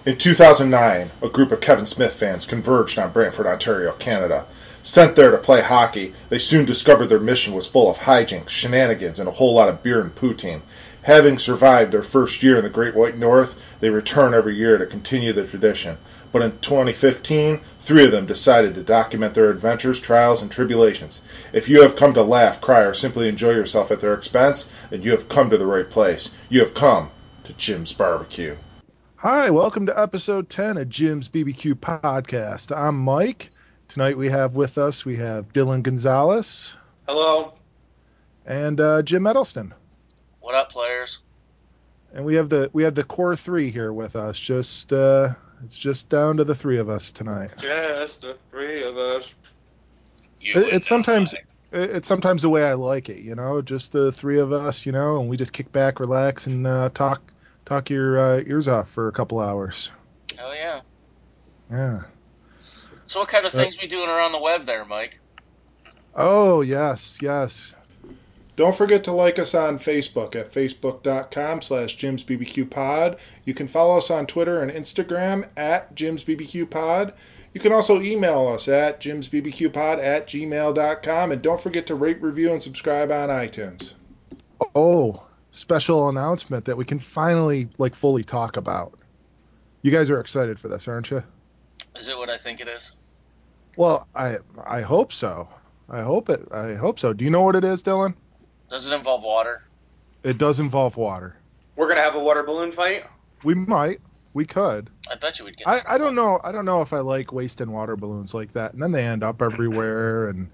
In 2009, a group of Kevin Smith fans converged on Brantford, Ontario, Canada. Sent there to play hockey, they soon discovered their mission was full of hijinks, shenanigans, and a whole lot of beer and poutine. Having survived their first year in the Great White North, they return every year to continue the tradition. But in 2015, three of them decided to document their adventures, trials, and tribulations. If you have come to laugh, cry, or simply enjoy yourself at their expense, then you have come to the right place. You have come to Jim's Barbecue. Hi, welcome to episode 10 of Jim's BBQ podcast. I'm Mike. Tonight we have Dylan Gonzalez Hello. and Jim Edelston. What up, players? And we have the core three here with us. It's just down to the three of us tonight. Just the three of us. It's sometimes the way I like it, just the three of us, and we just kick back, relax, and talk your ears off for a couple hours. Hell yeah. Yeah. So what kind of things we doing around the web there, Mike? Oh, yes. Don't forget to like us on Facebook at facebook.com/JimsBBQPod. You can follow us on Twitter and Instagram at JimsBBQPod. You can also email us at JimsBBQPod@gmail.com. And don't forget to rate, review, and subscribe on iTunes. Oh, special announcement that we can finally fully talk about. You guys are excited for this, aren't you? Is it what I think it is? Well, I hope so. I hope so. Do you know what it is, Dylan? Does it involve water? It does involve water. We're gonna have a water balloon fight. We might. We could. I bet you we'd get. I don't know. I don't know if I like wasting water balloons like that, and then they end up everywhere, and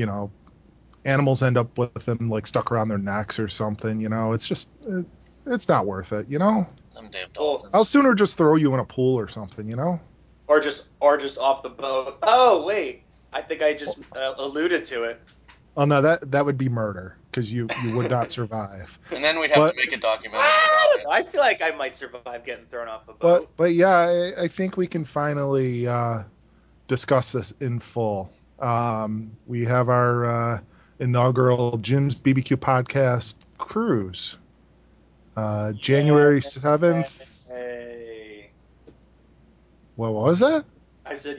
animals end up with them stuck around their necks or something. It's just it's not worth it. Them damn dolphins. I'll sooner just throw you in a pool or something. Or just off the boat. Oh wait, I think I just alluded to it. Oh no, that would be murder because you would not survive. And then we'd have to make a documentary. I feel like I might survive getting thrown off a boat. But yeah, I think we can finally discuss this in full. We have our inaugural Jim's BBQ podcast cruise, January 7th. Yay. What was that? I said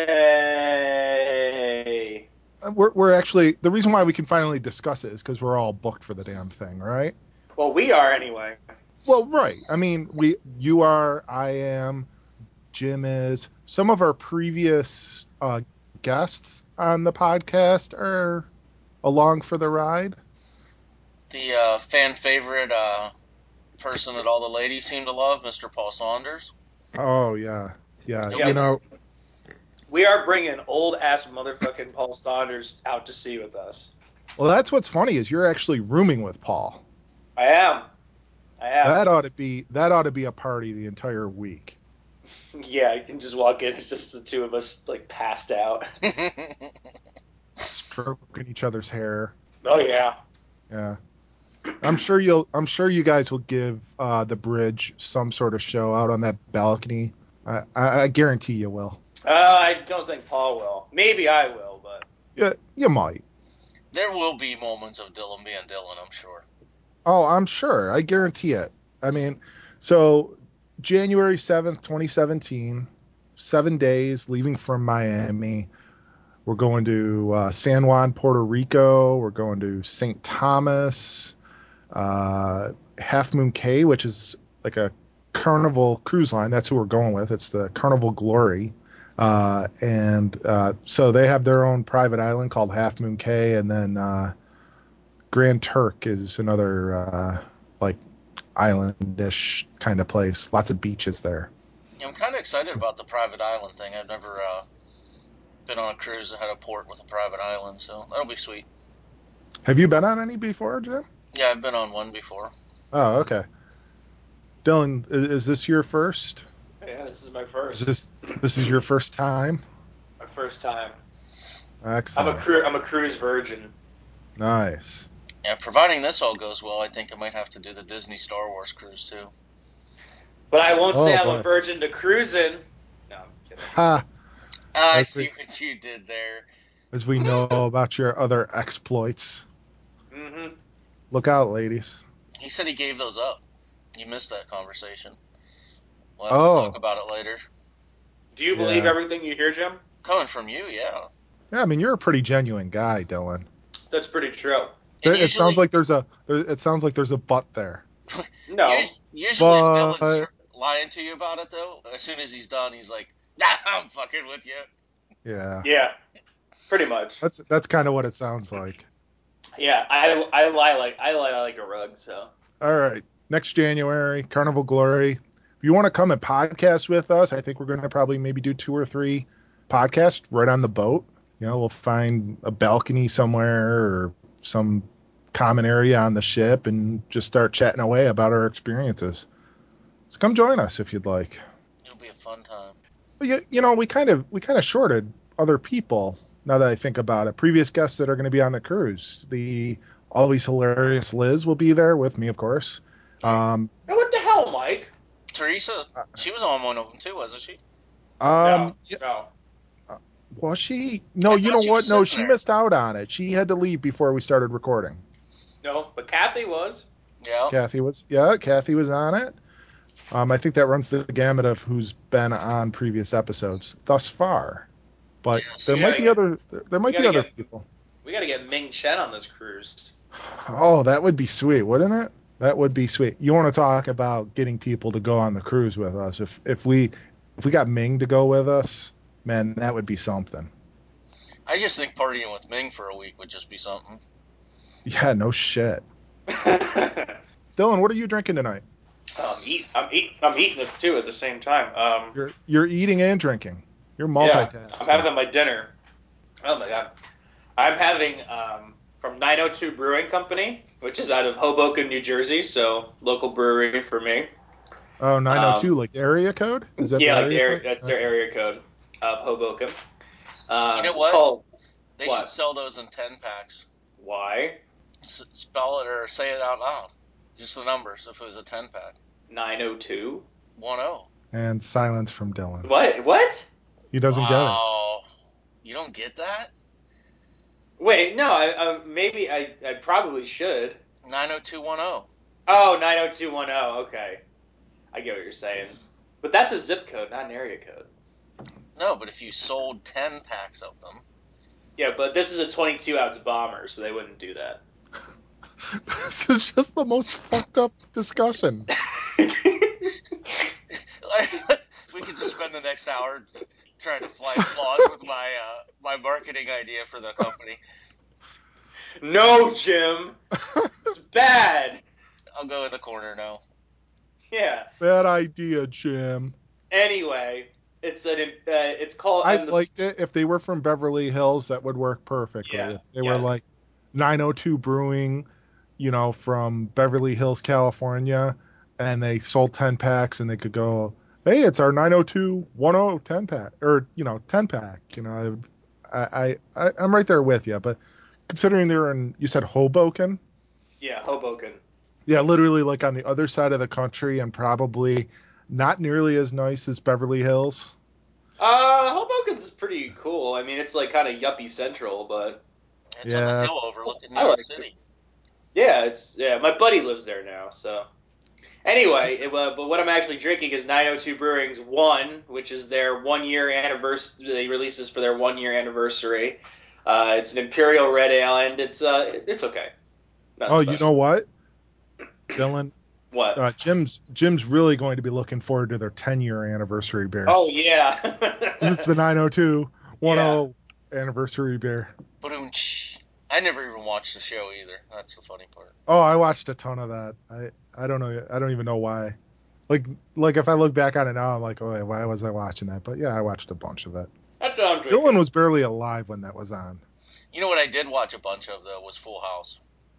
yay. We're actually, the reason why we can finally discuss it is because we're all booked for the damn thing, right? Well, we are anyway. Well, right. I mean, you are, I am, Jim is. Some of our previous guests on the podcast are along for the ride. The fan favorite person that all the ladies seem to love, Mr. Paul Saunders. Oh yeah. We are bringing old ass motherfucking Paul Saunders out to sea with us. Well, that's what's funny is you're actually rooming with Paul. I am. That ought to be a party the entire week. Yeah, you can just walk in. It's just the two of us passed out. Stroking each other's hair. Oh yeah. Yeah. I'm sure you guys will give the bridge some sort of show out on that balcony. I guarantee you will. I don't think Paul will. Maybe I will, but yeah, you might. There will be moments of Dylan being Dylan, I'm sure. Oh, I'm sure. I guarantee it. I mean, so January 7th, 2017, 7 days leaving from Miami. We're going to San Juan, Puerto Rico. We're going to St. Thomas, Half Moon Cay, which is like a Carnival cruise line. That's who we're going with. It's the Carnival Glory. So they have their own private island called Half Moon Cay, and then Grand Turk is another islandish kind of place. Lots of beaches there. I'm kind of excited about the private island thing. I've never been on a cruise that had a port with a private island, so that'll be sweet. Have you been on any before, Jim? Yeah, I've been on one before. Oh, okay. Dylan, is this your first? Yeah, this is my first. This is your first time? My first time. Excellent. I'm a cruise virgin. Nice. Yeah, providing this all goes well, I think I might have to do the Disney Star Wars cruise too. But I won't say I'm a virgin to cruising. No, I'm kidding. Ha! I see what you did there. As we know about your other exploits. Mm-hmm. Look out, ladies. He said he gave those up. You missed that conversation. We'll have to talk about it later. Do you believe Yeah. everything you hear, Jim? Coming from you, yeah. Yeah, I mean, you're a pretty genuine guy, Dylan. That's pretty true. And It sounds like there's a but there. No. Usually if Dylan's But lying to you about it, though, as soon as he's done, he's like, nah, I'm fucking with you. yeah, Yeah. Pretty much. that's kind of what it sounds like. Yeah. I lie like a rug. So. All right, next January, Carnival Glory. If you want to come and podcast with us, I think we're going to probably maybe do 2 or 3 podcasts right on the boat. You know, we'll find a balcony somewhere or some common area on the ship and just start chatting away about our experiences. So come join us if you'd like. It'll be a fun time. But you know, we kind of shorted other people. Now that I think about it, previous guests that are going to be on the cruise, the always hilarious Liz will be there with me, of course. What the hell, Mike? Teresa, she was on one of them too, wasn't she? No. Was she? No, you know she was what? No, sitting she there. missed out on it. She had to leave before we started recording. No, but Kathy was. Yeah. Kathy was on it. I think that runs the gamut of who's been on previous episodes thus far. But Yes. there We might gotta be get- other people. We gotta get Ming Chen on this cruise. Oh, that would be sweet, wouldn't it? That would be sweet. You want to talk about getting people to go on the cruise with us? If we got Ming to go with us, man, that would be something. I just think partying with Ming for a week would just be something. Yeah, no shit. I'm Dylan, what are you drinking tonight? eating the two at the same time. You're eating and drinking. You're Yeah, multitasking. I'm having my dinner. Oh my god. I'm having from 902 Brewing Company, which is out of Hoboken, New Jersey, so local brewery for me. Oh, 902, like the area code? Is that Yeah, the like area code? that's their Okay. area code of Hoboken. You know It's what? called They what? should sell those in 10 packs. Why? Spell it or say it out loud. Just the numbers if it was a 10 pack. 902. 10. And silence from Dylan. What? He doesn't get it. Wow. You don't get that? Wait, no. Maybe I probably should. 90210. Oh, 90210. Okay, I get what you're saying. But that's a zip code, not an area code. No, but if you sold 10 packs of them. Yeah, but this is a 22-ounce bomber, so they wouldn't do that. This is just the most fucked up discussion. We could just spend the next hour trying to find flaws with my marketing idea for the company. No, Jim. It's bad. I'll go in the corner now. Yeah. Bad idea, Jim. Anyway, it's called. I liked it. If they were from Beverly Hills, that would work perfectly. Yeah. If they were like 902 Brewing, you know, from Beverly Hills, California, and they sold 10 packs and they could go, hey, it's our 90210 10 pack or, 10 pack. You know, I'm right there with you. But considering they're in, you said Hoboken? Yeah, Hoboken. Yeah, literally like on the other side of the country and probably not nearly as nice as Beverly Hills. Hoboken's pretty cool. I mean, it's like kind of yuppie central, but It's on Yeah. the hill overlooking New I York like it. City. Yeah. My buddy lives there now, so. Anyway, but what I'm actually drinking is 902 Brewing's One, which is their 1 year anniversary. They released this for their 1 year anniversary. It's an imperial red ale, and it's okay. Nothing Oh, you special. know what, Dylan? What? Jim's really going to be looking forward to their 10-year anniversary beer. Oh yeah. Because it's the 90210 anniversary beer. Ba-doom-tsh. I never even watched the show either. That's the funny part. Oh, I watched a ton of that. I don't know. I don't even know why. Like if I look back on it now, I'm like, oh, why was I watching that? But yeah, I watched a bunch of it. That's what I'm drinking. Dylan was barely alive when that was on. You know what I did watch a bunch of, though, was Full House.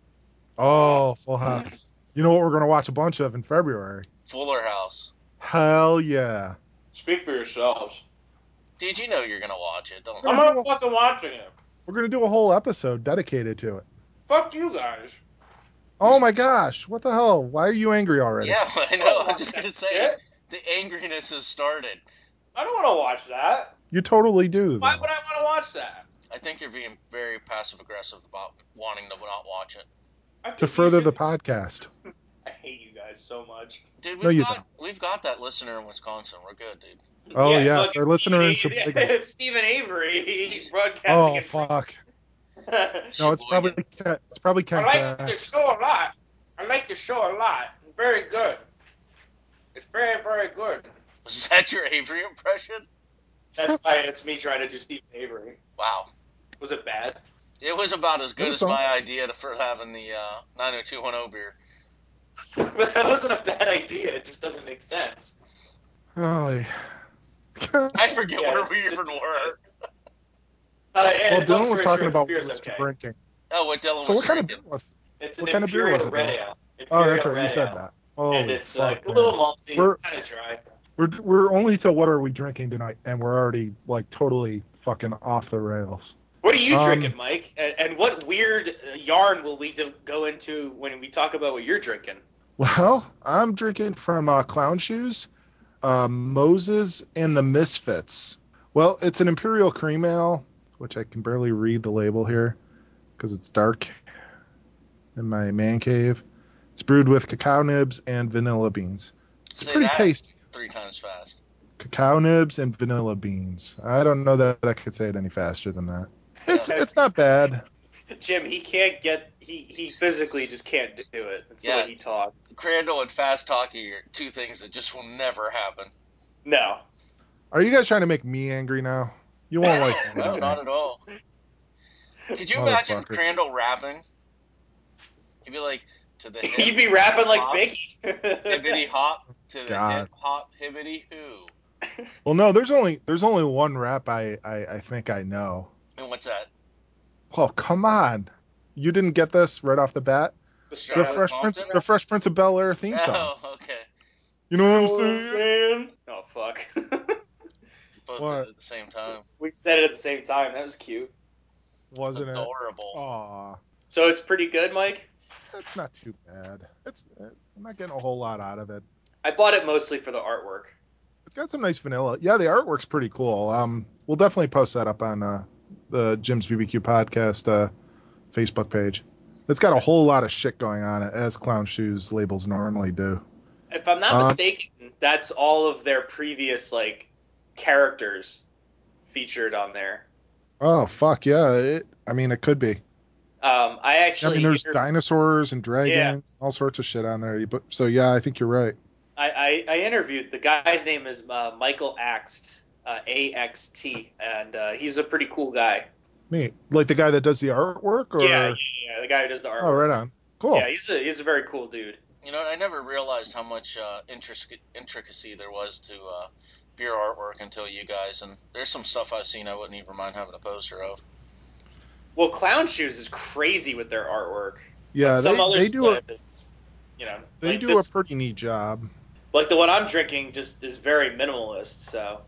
Oh, Full House. You know what we're going to watch a bunch of in February? Fuller House. Hell yeah. Speak for yourselves. Dude, you know you're going to watch it, don't I'm you? not fucking watching it. We're going to do a whole episode dedicated to it. Fuck you guys. Oh my gosh. What the hell? Why are you angry already? Yeah, I know. I'm just going to say, Shit. the angriness has started. I don't want to watch that. You totally do, Why though. would I want to watch that? I think you're being very passive-aggressive about wanting to not watch it. I think To you further should- the podcast. I hate you guys so much. Dude, No, you don't. we've got that listener in Wisconsin. We're good, dude. Oh, Yeah, yes, fucking our listener in Stephen, Sheboygan. it's Stephen Avery broadcasting Oh, in. fuck. No, it's Sheboygan. probably Ken I like the Kratz. show a lot. I like the show a lot. Very good. It's very, very good. Was that your Avery impression? That's fine. It's me trying to do Stephen Avery. Wow. Was it bad? It was about as good was as fun. my idea for having the 90210 beer. That wasn't a bad idea. It just doesn't make sense. Oh, yeah. I forget Yeah, where we even were. And Well, long Dylan was story talking short, the about what beer's he was okay. drinking. Oh, what Dylan So was what kind of beer drinking. was? It's What an kind of beer was Imperial it, Red Dylan? Ale. Oh, that's Imperial right. You Red said Ale. that. And Holy it's fuck, a little man. malty, We're kind of dry. we're only to what are we drinking tonight, and we're already like totally fucking off the rails. What are you drinking, Mike? And what weird yarn will we go into when we talk about what you're drinking? Well, I'm drinking from Clown Shoes, Moses and the Misfits. Well, it's an Imperial Cream Ale, which I can barely read the label here because it's dark in my man cave. It's brewed with cacao nibs and vanilla beans. It's Say pretty that tasty. 3 times fast. Cacao nibs and vanilla beans. I don't know that I could say it any faster than that. It's not bad. Jim, he physically just can't do it. It's the Yeah. way he talks. Crandall and fast talking are 2 things that just will never happen. No. Are you guys trying to make me angry now? You won't like me No, today. not at all. Could you imagine Motherfuckers. Crandall rapping? He'd be like, to the hip, He'd be rapping like hop, Biggie. hibbity hop, to the God. hip, hop, hibbity hoo. Well, no, there's only one rap I think I know. And what's that? Oh, come on. You didn't get this right off the bat? The The Starlight Starlet. Compton? The Fresh Prince of Bel-Air theme song. Oh, okay. You know what I'm saying? Oh, fuck. Both did it What? at the same time. We said it at the same time. That was cute. Wasn't it? Adorable. Aw. So it's pretty good, Mike? It's not too bad. I'm not getting a whole lot out of it. I bought it mostly for the artwork. It's got some nice vanilla. Yeah, the artwork's pretty cool. We'll definitely post that up on the Jim's BBQ podcast Facebook page. It's got a whole lot of shit going on it, as Clown Shoes labels normally do. If I'm not mistaken, that's all of their previous characters featured on there. Oh fuck yeah! It could be. I actually There's dinosaurs and yeah. dragons, all sorts of shit on there. But so yeah, I think you're right. I interviewed the guy's name is Michael Axt, AXT, and he's a pretty cool guy. Neat. Like the guy that does the artwork, Yeah, or the guy who does the artwork. oh, right on. Cool. Yeah, he's a very cool dude. You know, I never realized how much intricacy there was to beer artwork until you guys. And there's some stuff I've seen I wouldn't even mind having a poster of. Well, Clown Shoes is crazy with their artwork. Yeah, But some other they do stuff is, they do a pretty neat job. Like the one I'm drinking just is very minimalist, so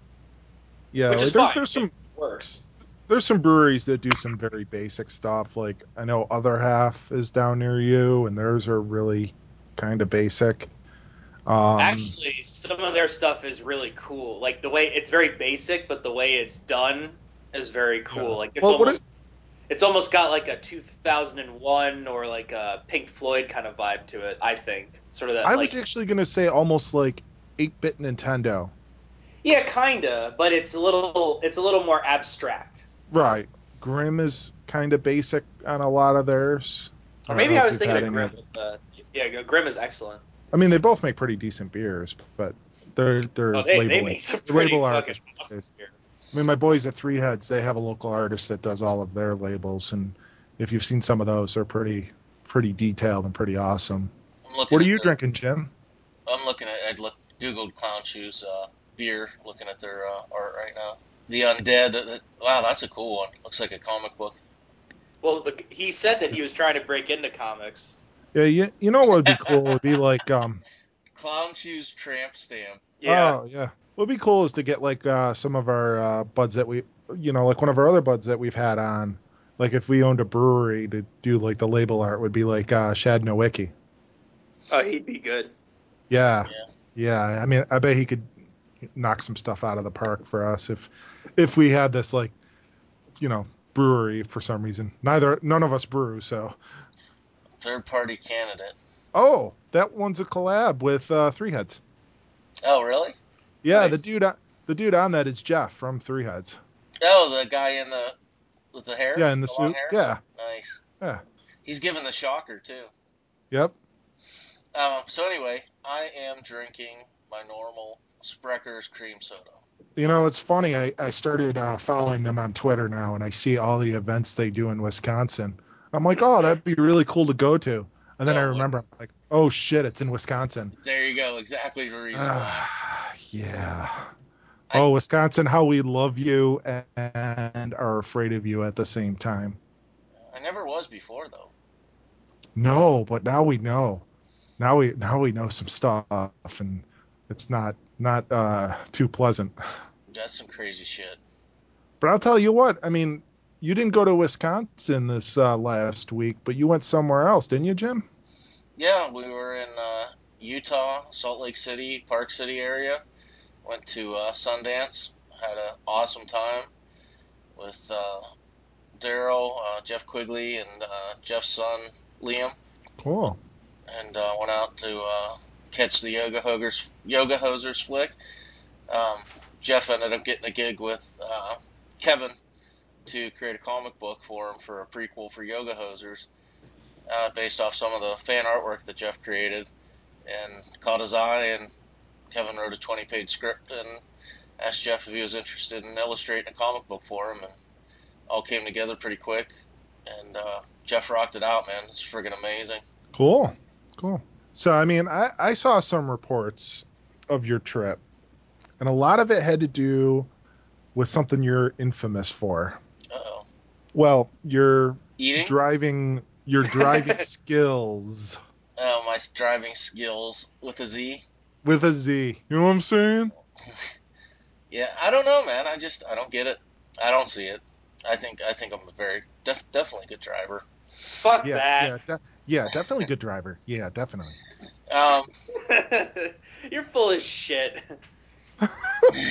Yeah, which is like fine. there's some It works. there's some breweries that do some very basic stuff. Like I know Other Half is down near you, and theirs are really kind of basic. Actually, some of their stuff is really cool. Like the way it's very basic, but the way it's done is very cool. Yeah. Like Well, it's almost got like a 2001 or like a Pink Floyd kind of vibe to it. I think sort of that I was actually gonna say almost like 8-bit Nintendo. yeah, kinda, but it's a little more abstract. Right. Grimm is kind of basic on a lot of theirs. I Or don't maybe know I if was you've thinking had of any Grim. of them. Yeah, Grim is excellent. They both make pretty decent beers, but they're Oh, they label make some the pretty label fucking artists. awesome beer. My boys at Three Heads, they have a local artist that does all of their labels, and if you've seen some of those, they're pretty detailed and pretty awesome. What are you drinking, Jim? I'm looking at. Googled Clown Shoes beer. Looking at their art right now. The Undead. Wow, that's a cool one. Looks like a comic book. Well, he said that he was trying to break into comics. Yeah, you know what would be cool would be like Clown Shoes tramp stamp. Yeah. oh yeah, what would be cool is to get like some of our buds that we like one of our other buds that we've had on. Like if we owned a brewery to do like the label art would be like Shad Nowicki. Oh, he'd be good. Yeah. Yeah. I bet he could knock some stuff out of the park for us if we had this brewery for some reason. None of us brew, so. Third party candidate. Oh, That one's a collab with Three Heads. Oh, really? Yeah, Nice. the dude on that is Jeff from Three Heads. Oh, the guy with the hair? Yeah, in the long suit. hair? Yeah. Nice. Yeah. He's giving the shocker, too. Yep. So anyway, I am drinking my normal Sprecker's cream soda. You know, it's funny. I started following them on Twitter now, and I see all the events they do in Wisconsin. I'm like, oh, that'd be really cool to go to. And then I Oh, remember, I'm like, oh shit, it's in Wisconsin. there you go. Exactly the reason why. Yeah. I- Oh, Wisconsin, how we love you and are afraid of you at the same time. I never was before, though. No, but now we know. Now we know some stuff, and it's not too pleasant. That's some crazy shit. But I'll tell you what. I mean, you didn't go to Wisconsin this last week, but you went somewhere else, didn't you, Jim? Yeah, we were in Utah, Salt Lake City, Park City area. Went to Sundance. Had an awesome time with Daryl, Jeff Quigley, and Jeff's son, Liam. Cool. And went out to catch the Yoga Hosers flick. Um, Jeff ended up getting a gig with Kevin to create a comic book for him for a prequel for Yoga Hosers, based off some of the fan artwork that Jeff created, and caught his eye. And Kevin wrote a 20-page script and asked Jeff if he was interested in illustrating a comic book for him, and all came together pretty quick. And Jeff rocked it out, man. It's friggin' amazing. Cool. Cool. So, I mean, I saw some reports of your trip, and a lot of it had to do with something you're infamous for. Uh-oh. Well, Eating? your driving skills Oh, my driving skills with a Z. with a Z. You know what I'm saying? Yeah, I don't know, man. I don't get it. I don't see it. I think I'm a very definitely good driver. Fuck Yeah, that. yeah, definitely good driver. Yeah, definitely. Um, You're full of shit. hey,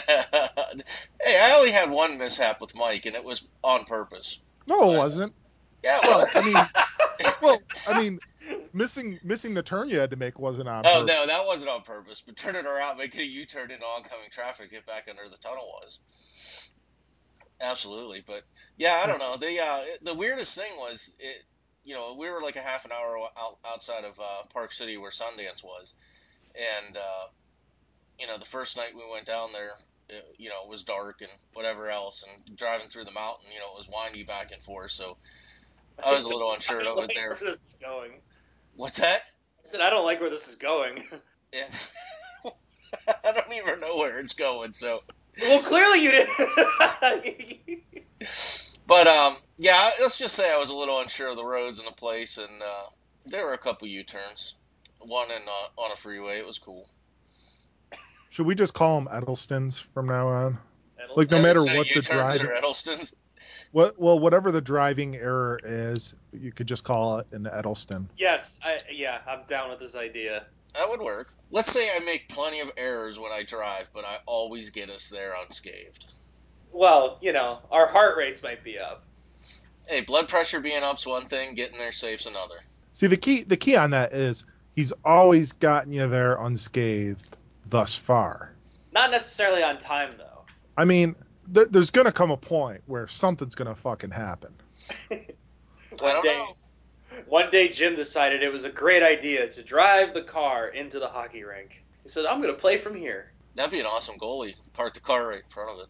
I only had one mishap with Mike, and it was on purpose. No, it But, wasn't. yeah, Well, I mean, missing the turn you had to make wasn't on oh purpose. no, that wasn't on purpose. But turning around, making a U-turn into oncoming traffic, get back under the tunnel was absolutely. But yeah, I don't know. The weirdest thing was it. We were like a half an hour outside of Park City where Sundance was, and the first night we went down there, it was dark and whatever else, and driving through the mountain, it was windy back and forth. So I was a little I unsure don't of it like there. where this is going. What's that? I said I don't like where this is going. Yeah. I don't even know where it's going. So, Well, clearly you didn't. but yeah, let's just say I was a little unsure of the roads and the place, and there were a couple U-turns, one on a freeway. It was cool. Should we just call them Edelstons from now on? Like, no Edelstein. matter Instead of what the U-turns or driving, Edelston's, whatever the driving error is, you could just call it an Edelston. Yes, I'm down with this idea. that would work. Let's say I make plenty of errors when I drive, but I always get us there unscathed. Well, our heart rates might be up. Hey, blood pressure being up's one thing, getting there safe's another. See, the key on that is he's always gotten you there unscathed thus far. Not necessarily on time though. I mean, there's gonna come a point where something's gonna fucking happen. I don't know. One day, Jim decided it was a great idea to drive the car into the hockey rink. He said, "I'm going to play from here." That'd be an awesome goalie. Park the car right in front of it.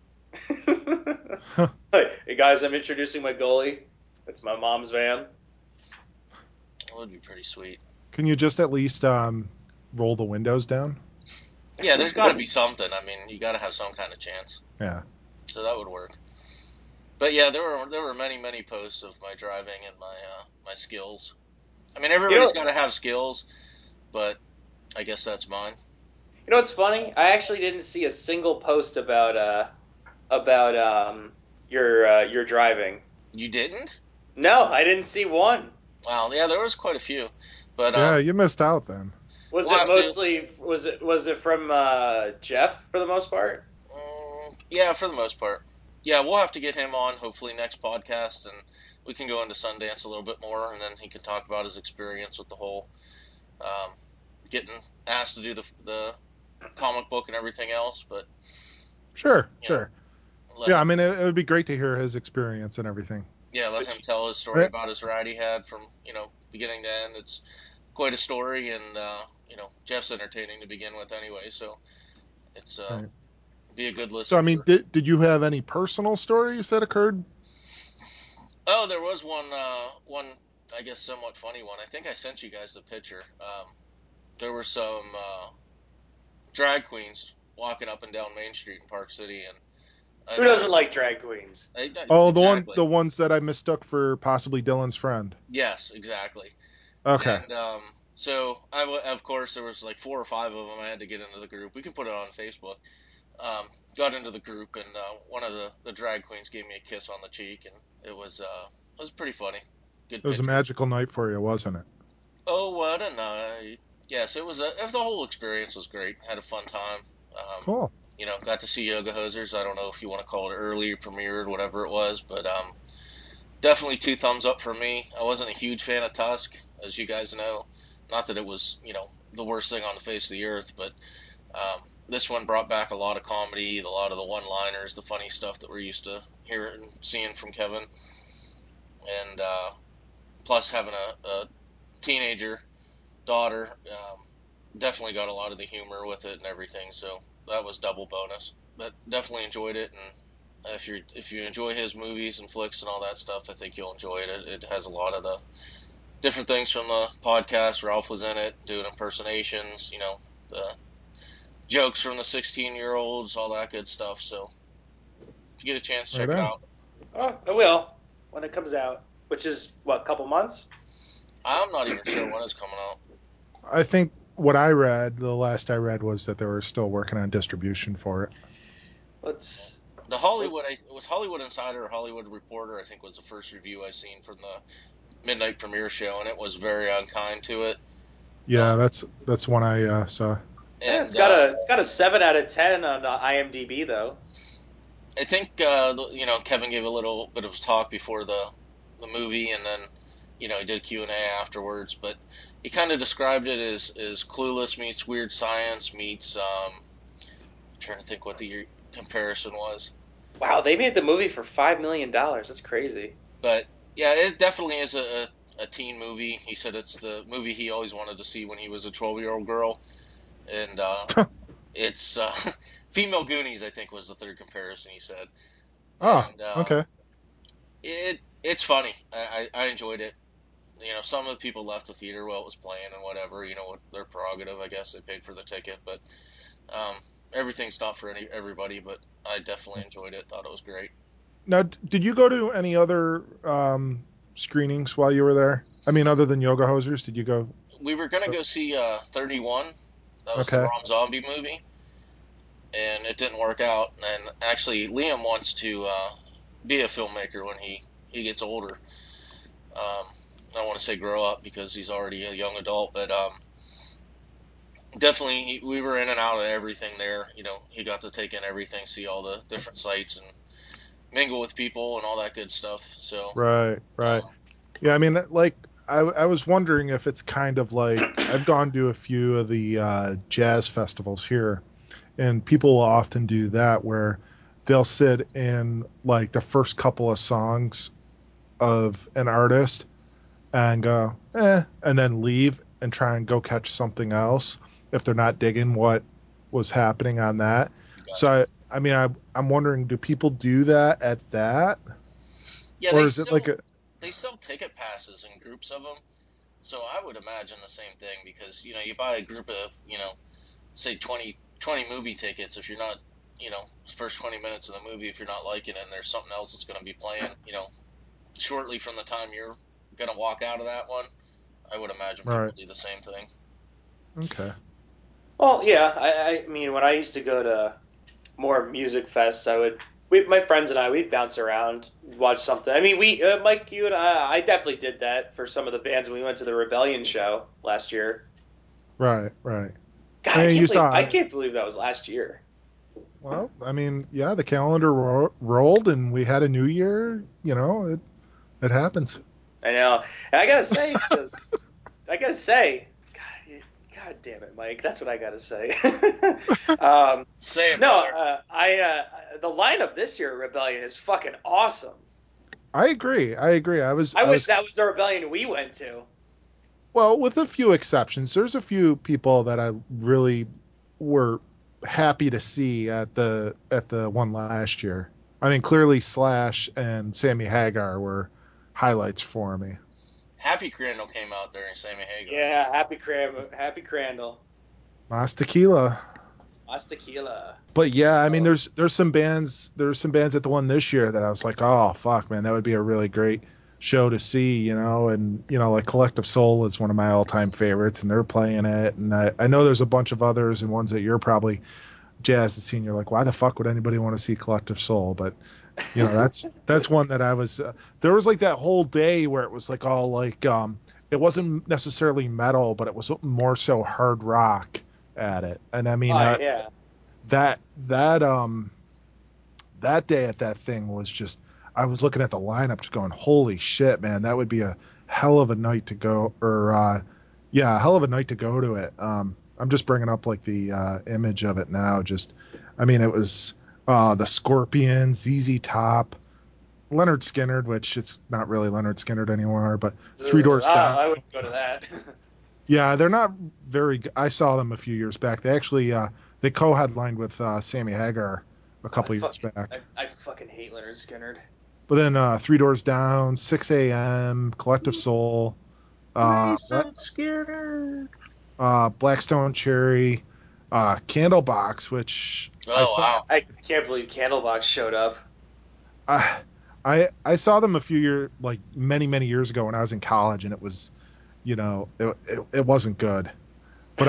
Hey guys, I'm introducing my goalie. It's my mom's van. That would be pretty sweet. Can you just at least roll the windows down? Yeah, there's got to be something. I mean, you got to have some kind of chance. Yeah. So that would work. But yeah, there were many posts of my driving and my skills. I mean, everybody's got to have skills, but I guess that's mine. You know what's funny? I actually didn't see a single post about your driving. You didn't? No, I didn't see one. Wow. Yeah, there was quite a few, but Yeah, you missed out then. Was we'll it have to. mostly was it from Jeff for the most part? Yeah, for the most part. Yeah, we'll have to get him on hopefully next podcast, and we can go into Sundance a little bit more, and then he can talk about his experience with the whole um, getting asked to do the comic book and everything else, but Sure, you know, sure. let Yeah, I him mean, it would be great to hear his experience and everything. let him Which tell his story Right, about his ride he had from beginning to end. It's quite a story, and Jeff's entertaining to begin with anyway, so it's right. be a good So, I listen mean, for. did you have any personal stories that occurred? Oh, there was one I guess somewhat funny one. I think I sent you guys the picture. There were some drag queens walking up and down Main Street in Park City, and who I've doesn't had like drag queens? Oh, exactly. the ones that I mistook for possibly Dylan's friend. Yes, exactly. Okay. And so of course there was like 4 or 5 of them. I had to get into the group. We can put it on Facebook. Um, got into the group, and one of the drag queens gave me a kiss on the cheek, and it was pretty funny. Good It was a picture. magical night for you, wasn't it? Oh, what a night! Yes, the whole experience was great. Had a fun time. Um, Cool. got to see Yoga Hosers. I don't know if you want to call it early premiered, whatever it was, but definitely 2 thumbs up for me. I wasn't a huge fan of Tusk, as you guys know. Not that it was, the worst thing on the face of the earth, but this one brought back a lot of comedy, a lot of the one-liners, the funny stuff that we're used to hearing, seeing from Kevin, and plus having a teenager daughter, definitely got a lot of the humor with it and everything. So that was double bonus. But definitely enjoyed it, and if you enjoy his movies and flicks and all that stuff, I think you'll enjoy it. It has a lot of the different things from the podcast. Ralph was in it doing impersonations, the jokes from the 16-year-olds, all that good stuff. So if you get a chance, Right check it on. out. Oh, I will when it comes out, which is what, a couple months. I'm not even sure when it's coming out. I think what I read, the last I read, was that they were still working on distribution for it. Let's The Hollywood, let's. it was Hollywood Insider or Hollywood Reporter, I think, was the first review I seen from the midnight premiere show, and it was very unkind to it. Yeah, Um, that's one I saw. It's and got a 7 out of 10 on IMDb though. I think Kevin gave a little bit of a talk before the movie, and then he did Q&A afterwards. But he kind of described it as Clueless meets Weird Science meets trying to think what the comparison was. Wow, they made the movie for $5 million. That's crazy. But yeah, it definitely is a teen movie. He said it's the movie he always wanted to see when he was a 12-year-old girl, and it's female Goonies. I think was the third comparison he said, Oh, and okay. it's funny. I enjoyed it. Some of the people left the theater while it was playing and whatever. What their prerogative, I guess. They paid for the ticket, but um, everything's not for everybody. But I definitely enjoyed it. Thought it was great. Now, did you go to any other screenings while you were there? I mean, other than Yoga Hosers, did you go? We were gonna go see 31. That was the Okay. Rob Zombie movie, and it didn't work out. And actually, Liam wants to be a filmmaker when he gets older. I don't want to say grow up because he's already a young adult, but definitely we were in and out of everything there. He got to take in everything, see all the different sites, and mingle with people and all that good stuff. So Right, right. um, Yeah, I mean, like, I was wondering if it's kind of like I've gone to a few of the jazz festivals here, and people will often do that where they'll sit in like the first couple of songs of an artist and go, and then leave and try and go catch something else if they're not digging what was happening on that. you So, gotcha. I mean, I'm wondering, do people do that at that? Yeah, Or is it like a, they sell ticket passes in groups of them. So I would imagine the same thing because you buy a group of say 20 movie tickets. If you're not first 20 minutes of the movie, if you're not liking it and there's something else that's going to be playing shortly from the time you're going to walk out of that one, I would imagine people right? do the same thing. Okay. Well, yeah, I mean, when I used to go to more music fests, my friends and I, we'd bounce around, watch something. I mean, Mike, you and I definitely did that for some of the bands when we went to the Rebellion show last year. Right, right. God, I mean, you I saw, can't believe that was last year. well, I mean, yeah, the calendar rolled and we had a new year. It happens. I know. And I gotta say, God, God damn it, Mike. That's what I gotta say. Say it, No, brother. the lineup this year at Rebellion is fucking awesome. I agree. I was I I wish was that was the Rebellion we went to. well, with a few exceptions. There's a few people that I really were happy to see at the one last year. I mean, clearly Slash and Sammy Hagar were highlights for me. Happy Crandall came out during Sammy Hagar. Yeah, Happy Crandall, Mas Tequila. Mas Tequila. But yeah, I mean, Oh, there's some bands at the one this year that I was like, oh fuck, man, that would be a really great show to see, you know. And you know, like Collective Soul is one of my all time favorites, and they're playing it. And I know there's a bunch of others and ones that you're probably jazzed to see. And you're like, why the fuck would anybody want to see Collective Soul? But you know, that's one that I was. There was like that whole day where it was like all like it wasn't necessarily metal, but it was more so hard rock at it. And I mean, oh yeah. that that that day at that thing was just, I was looking at the lineup just going, holy shit, man, that would be a hell of a night to go, or yeah, a hell of a night to go to it. I'm just bringing up like the image of it now. Just, I mean, it was the Scorpions, ZZ Top, Leonard Skinnerd, which it's not really Leonard Skinnerd anymore, but Three Ugh, Doors Down. I wouldn't go to that. Yeah, they're not very good. I saw them a few years back. They actually they co-headlined with Sammy Hagar a couple years back. I fucking hate Leonard Skinner. But then Three Doors Down, 6 a.m., Collective Soul, what? Skinner. Blackstone Cherry, Candlebox, which I Oh saw. wow. I can't believe Candlebox showed up. I I saw them a few years, like many years ago when I was in college, and it was, you know, it wasn't good. But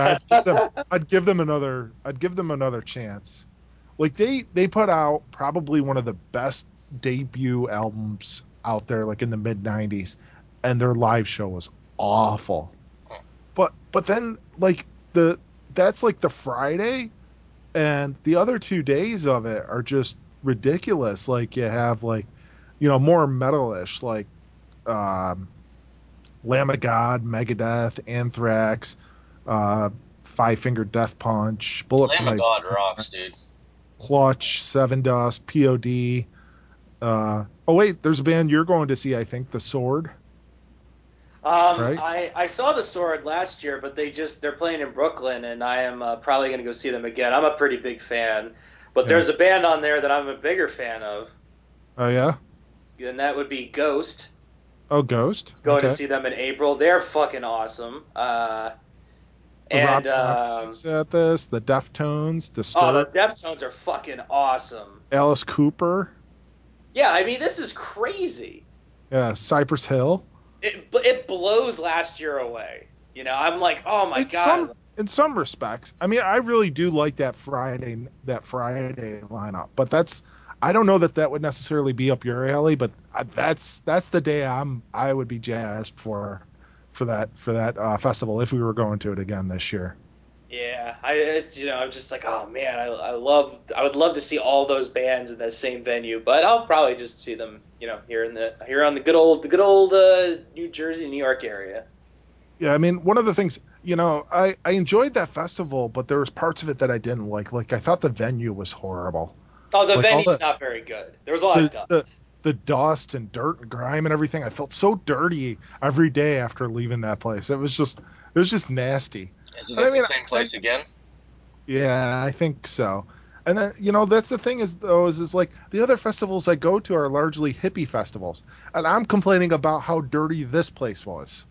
I'd give them another chance. Like they put out probably one of the best debut albums out there, like in the mid '90s, and their live show was awful. But then like the that's like the Friday, and the other 2 days of it are just ridiculous. Like you have like, you know, more metalish, like um, Lamb of God, Megadeth, Anthrax, uh, Five Finger Death Punch, Bullet for Lamb of My God rocks, dude. Clutch, Seven Dust, POD. Oh wait, there's a band you're going to see. I think The Sword, right? I saw the Sword last year, but they're playing in Brooklyn, and I am probably going to go see them again. I'm a pretty big fan, but Yeah. there's a band on there that I'm a bigger fan of, Oh yeah. and that would be Ghost. Oh Ghost. Going to Okay. see them in April. They're fucking awesome. And Rob Zombie's at this. The Deftones, oh, the Disturbed, Deftones are fucking awesome. Alice Cooper. Yeah, I mean this is crazy. Yeah. Cypress Hill. It blows last year away. You know, I'm like, oh my god. In some respects, I mean, I really do like that Friday lineup, but that's, I don't know that that would necessarily be up your alley, but that's the day I would be jazzed for that festival if we were going to it again this year. Yeah, it's I'm just like, oh man, I would love to see all those bands in that same venue, but I'll probably just see them, here on the good old New Jersey, New York area. Yeah, I mean, one of the things, you know, I enjoyed that festival, but there was parts of it that I didn't like. Like I thought the venue was horrible. Oh, the Like all venue's not very good. There was a lot of the dust. the the dust and dirt and grime and everything. I felt so dirty every day after leaving that place. It was just nasty. Is it And I at the mean, same place again? yeah, I think so. And then, you know, that's the thing is though is like the other festivals I go to are largely hippie festivals, and I'm complaining about how dirty this place was.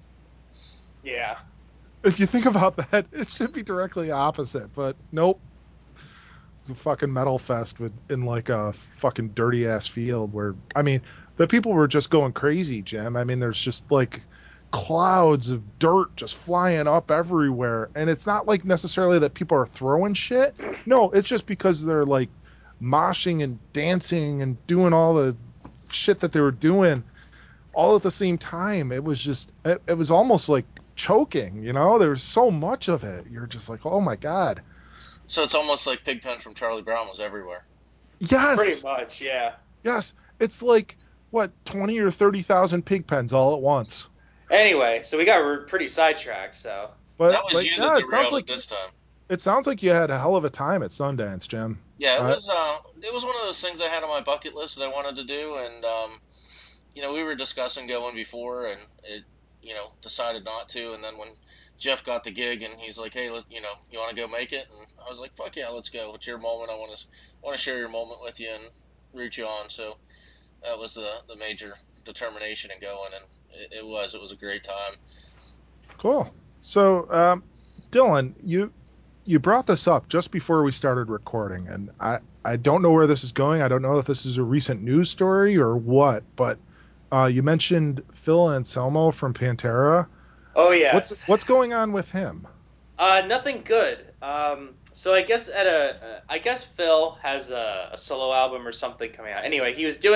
Yeah. If you think about that, it should be directly opposite, but nope. It's a fucking metal fest in like a fucking dirty ass field where, I mean, the people were just going crazy, Jim. I mean, there's just like clouds of dirt just flying up everywhere, and it's not like necessarily that people are throwing shit. No, it's just because they're like moshing and dancing and doing all the shit that they were doing all at the same time. It was just it was almost like choking, you know. There's so much of it. You're just like, oh my god. So it's almost like Pigpen from Charlie Brown was everywhere. Pretty Yes, much, yeah. yes. It's like what, 20 or 30,000 pig pens all at once. Anyway, so we got pretty sidetracked, so That was you that yeah, derailed it this time. it sounds like you had a hell of a time at Sundance, Jim. Yeah, Uh, it was one of those things I had on my bucket list that I wanted to do, and we were discussing going before, and it decided not to, and then when Jeff got the gig and he's like, hey, you want to go make it, and I was like, fuck yeah, let's go. It's your moment. I want to share your moment with you and root you on. So that was the major determination in going, and it was a great time. cool. So, Dylan, you brought this up just before we started recording, and I don't know where this is going. I don't know if this is a recent news story or what, but you mentioned Phil Anselmo from Pantera. Oh yes. What's going on with him? Nothing good. So I guess Phil has a solo album or something coming out. Anyway, he was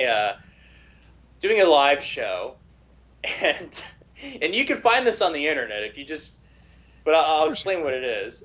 doing a live show, and you can find this on the internet if you just. But Of I'll course you explain can. what it is.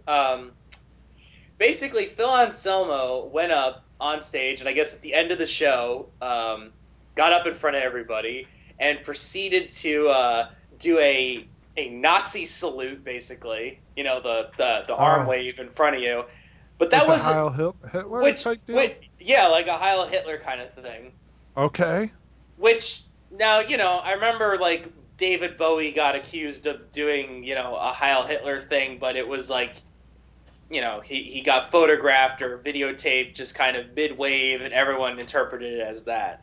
Basically, Phil Anselmo went up on stage, and I guess at the end of the show, got up in front of everybody and proceeded to do a Nazi salute, basically. You know, the arm Oh, wave in front of you. But like that the was Heil Hitler type deal. yeah, like a Heil Hitler kind of thing. Okay, Which now, I remember like David Bowie got accused of doing, a Heil Hitler thing, but it was like, he got photographed or videotaped just kind of mid wave, and everyone interpreted it as that.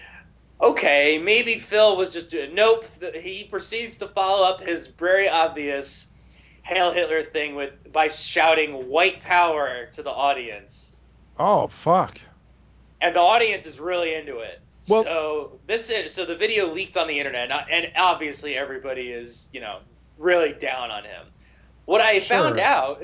Okay, maybe Phil was just doing. Nope. He proceeds to follow up his very obvious Hail Hitler thing by shouting "White Power" to the audience, oh fuck. and the audience is really into it. Well, So the video leaked on the internet, and obviously everybody is really down on him. What I found sure. out,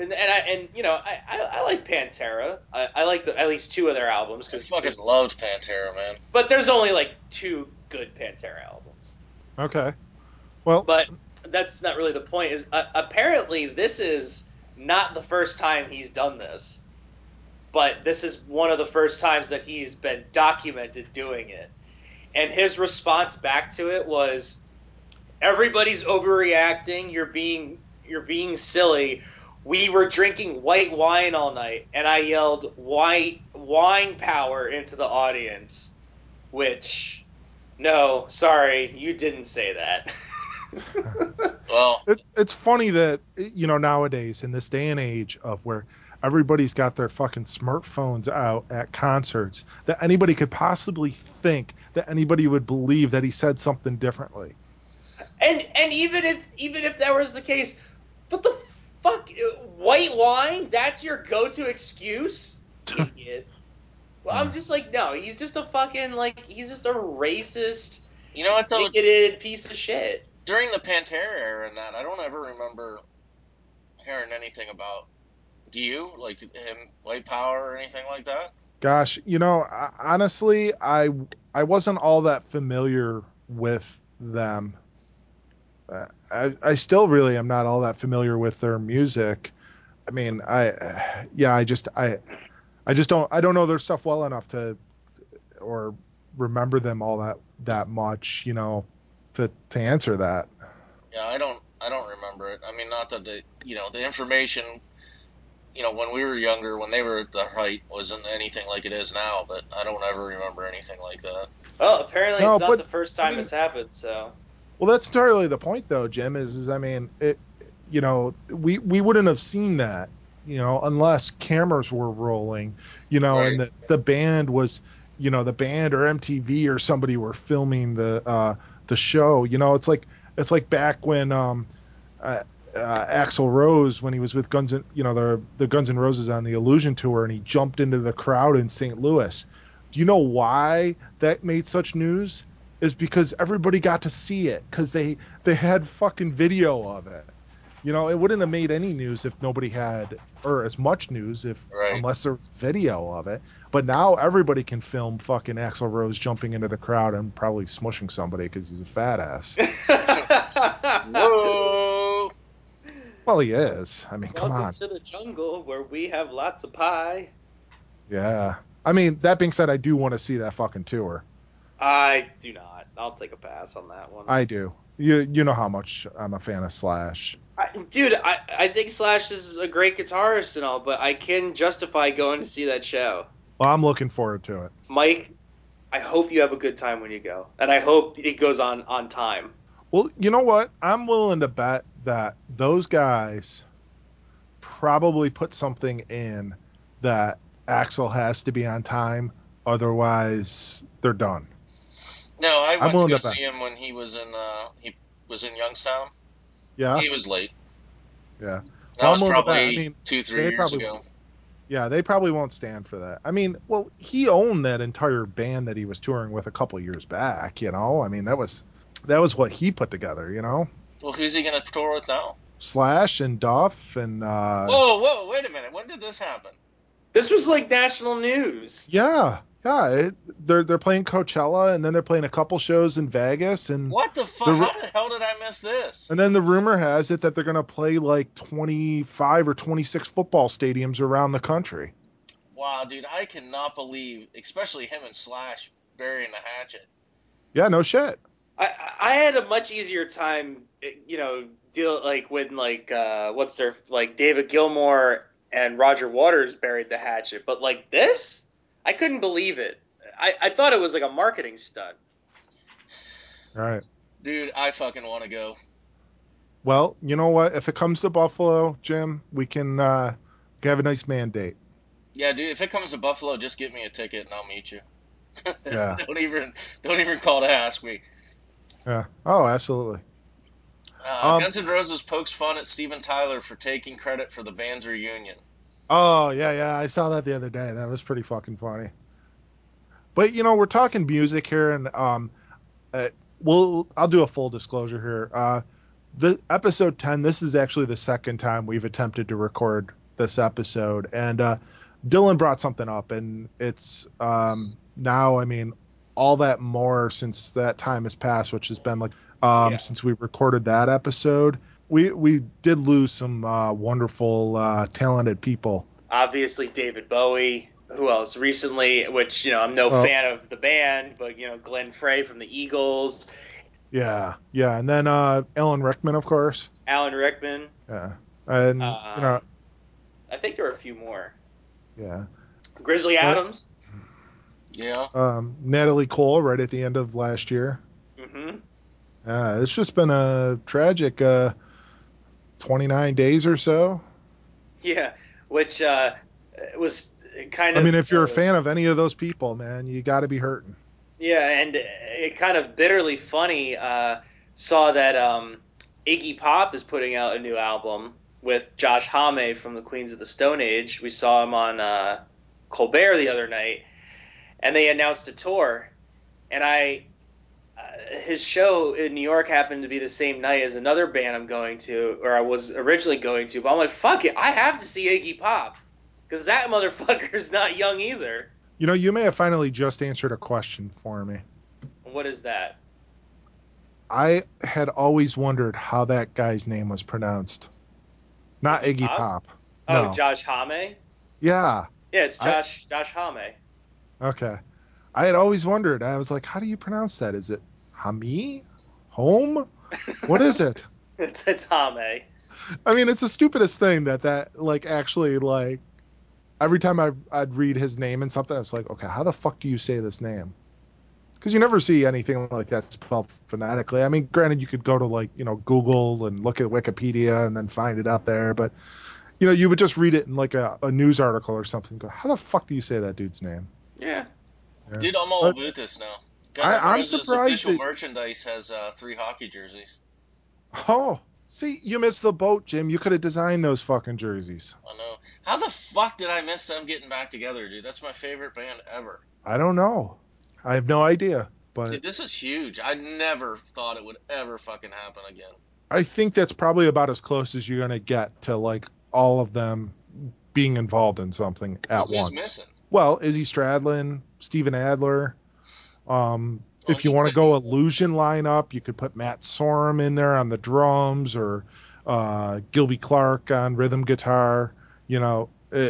I like Pantera. I like at least two of their albums I because fucking loved Pantera, man. but there's only like two good Pantera albums. Okay. Well, But that's not really the point. Is apparently this is not the first time he's done this, but this is one of the first times that he's been documented doing it. And his response back to it was, everybody's overreacting. You're being silly. We were drinking white wine all night, and I yelled white wine power into the audience. Which, no, sorry, you didn't say that. Well, it's funny that nowadays in this day and age of where everybody's got their fucking smartphones out at concerts that anybody could possibly think that anybody would believe that he said something differently. And even if that was the case, what the fuck? White wine? That's your go-to excuse, idiot. Well, I'm just like, no, he's just a fucking he's just a racist, you know what though? bigoted piece of shit. During the Pantera era and that, I don't ever remember hearing anything about. Do you like him, White Power, or anything like that? Gosh, honestly, I wasn't all that familiar with them. I still really am not all that familiar with their music. I mean, yeah, I just I don't know their stuff well enough to or remember them all that much, to answer that. Yeah, I don't remember it. I mean, not that the information, when we were younger, when they were at the height, wasn't anything like it is now. But I don't ever remember anything like that. Well, apparently No, it's not but the first I time mean, it's happened. So well, that's entirely the point, though, Jim. Is I mean, we wouldn't have seen that, unless cameras were rolling, and Right. the band was, the band or MTV or somebody were filming the show. It's like back when uh, Axl Rose when he was with the Guns N' Roses on the Illusion tour, and he jumped into the crowd in St. Louis. Do you know why that made such news? Is because everybody got to see it because they had fucking video of it. It wouldn't have made any news if nobody had, or as much news if Right. unless there was video of it. But now everybody can film fucking Axl Rose jumping into the crowd and probably smushing somebody because he's a fat ass. Whoa. Well, he is. I mean, come welcome on. to the jungle where we have lots of pie. Yeah. I mean, that being said, I do want to see that fucking tour. I do not. I'll take a pass on that one. I do. You know how much I'm a fan of Slash. I think Slash is a great guitarist and all, but I can justify going to see that show. Well, I'm looking forward to it. Mike, I hope you have a good time when you go, and I hope it goes on time. Well, you know what? I'm willing to bet that those guys probably put something in that Axel has to be on time, otherwise they're done. No, I I'm went to willing go to bet. see him when he was in Youngstown. Yeah, He was late. yeah. That Well, was I'm willing to bet. I probably mean, 2-3 they years probably, ago. yeah, they probably won't stand for that. I mean, well, he owned that entire band that he was touring with a couple years back. You know, I mean, that was what he put together. You know, Well, who's he gonna tour with now? Slash and Duff and Whoa, wait a minute. When did this happen? This was like national news. yeah, yeah. They're playing Coachella and then they're playing a couple shows in Vegas and What the fuck? the How the hell did I miss this? and then the rumor has it that they're going to play like 25 or 26 football stadiums around the country. Wow, dude, I cannot believe, especially him and Slash burying the hatchet. Yeah, no shit. I had a much easier time, deal like when what's their like David Gilmour and Roger Waters buried the hatchet, but like this, I couldn't believe it. I thought it was like a marketing stunt. All right. Dude, I fucking want to go. Well, you know what? If it comes to Buffalo, Jim, we can have a nice mandate. Yeah, dude, if it comes to Buffalo, just get me a ticket and I'll meet you. Yeah. don't even call to ask me. Yeah. Oh, absolutely. Um. Guns N' Roses pokes fun at Steven Tyler for taking credit for the band's reunion. Oh, yeah, yeah. I saw that the other day. That was pretty fucking funny. But we're talking music here, and uh, I'll do a full disclosure here. The episode 10. This is actually the second time we've attempted to record this episode, and Dylan brought something up, and it's now. I mean, all that more since that time has passed, which has been like Yeah, since we recorded that episode. We did lose some wonderful, talented people. obviously David Bowie. Who else recently? Which I'm no Well, fan of the band, but Glenn Frey from the Eagles, yeah, yeah, and then Alan Rickman, of course. Alan Rickman. Yeah, and I think there were a few more. yeah, Grizzly but Adams. Yeah. Natalie Cole right at the end of last year. Mm-hmm. It's just been a tragic 29 days or so. Yeah, which was kind I mean, of if you're a fan of any of those people, man, you got to be hurting. yeah, and it kind of bitterly funny. Saw that Iggy Pop is putting out a new album with Josh Homme from the Queens of the Stone Age. We saw him on Colbert the other night, and they announced a tour. And his show in New York happened to be the same night as another band I'm going to, or I was originally going to. But I'm like, fuck it, I have to see Iggy Pop because that motherfucker's not young either. You may have finally just answered a question for me. What is that? I had always wondered how that guy's name was pronounced. Not Iggy Iggy Pop? Pop. Oh, No. Josh Homme? Yeah. Yeah, it's I Josh Homme. Okay. I had always wondered. I was like, how do you pronounce that? Is it Hami? Home? What is it? It's Homme. I mean, it's the stupidest thing that like actually like every time I'd read his name and something, it's like, okay, how the fuck do you say this name? Because you never see anything like that spelled phonetically. I mean, granted, you could go to like Google and look at Wikipedia and then find it out there, but you would just read it in like a news article or something. And go, how the fuck do you say that dude's name? Yeah. Yeah, Dude, I'm all but about this now. Guns N' I'm Roses surprised official that. merchandise has 3 hockey jerseys. Oh, see, you missed the boat, Jim. You could have designed those fucking jerseys. I know. How the fuck did I miss them getting back together, dude? That's my favorite band ever. I don't know. I have no idea, but Dude, this is huge. I never thought it would ever fucking happen again. I think that's probably about as close as you're gonna get to like all of them being involved in something Well, at who's once. missing? Well, Izzy Stradlin, Steven Adler. Well, If you he want to couldn't. go illusion lineup, you could put Matt Sorum in there on the drums or Gilby Clark on rhythm guitar. You know,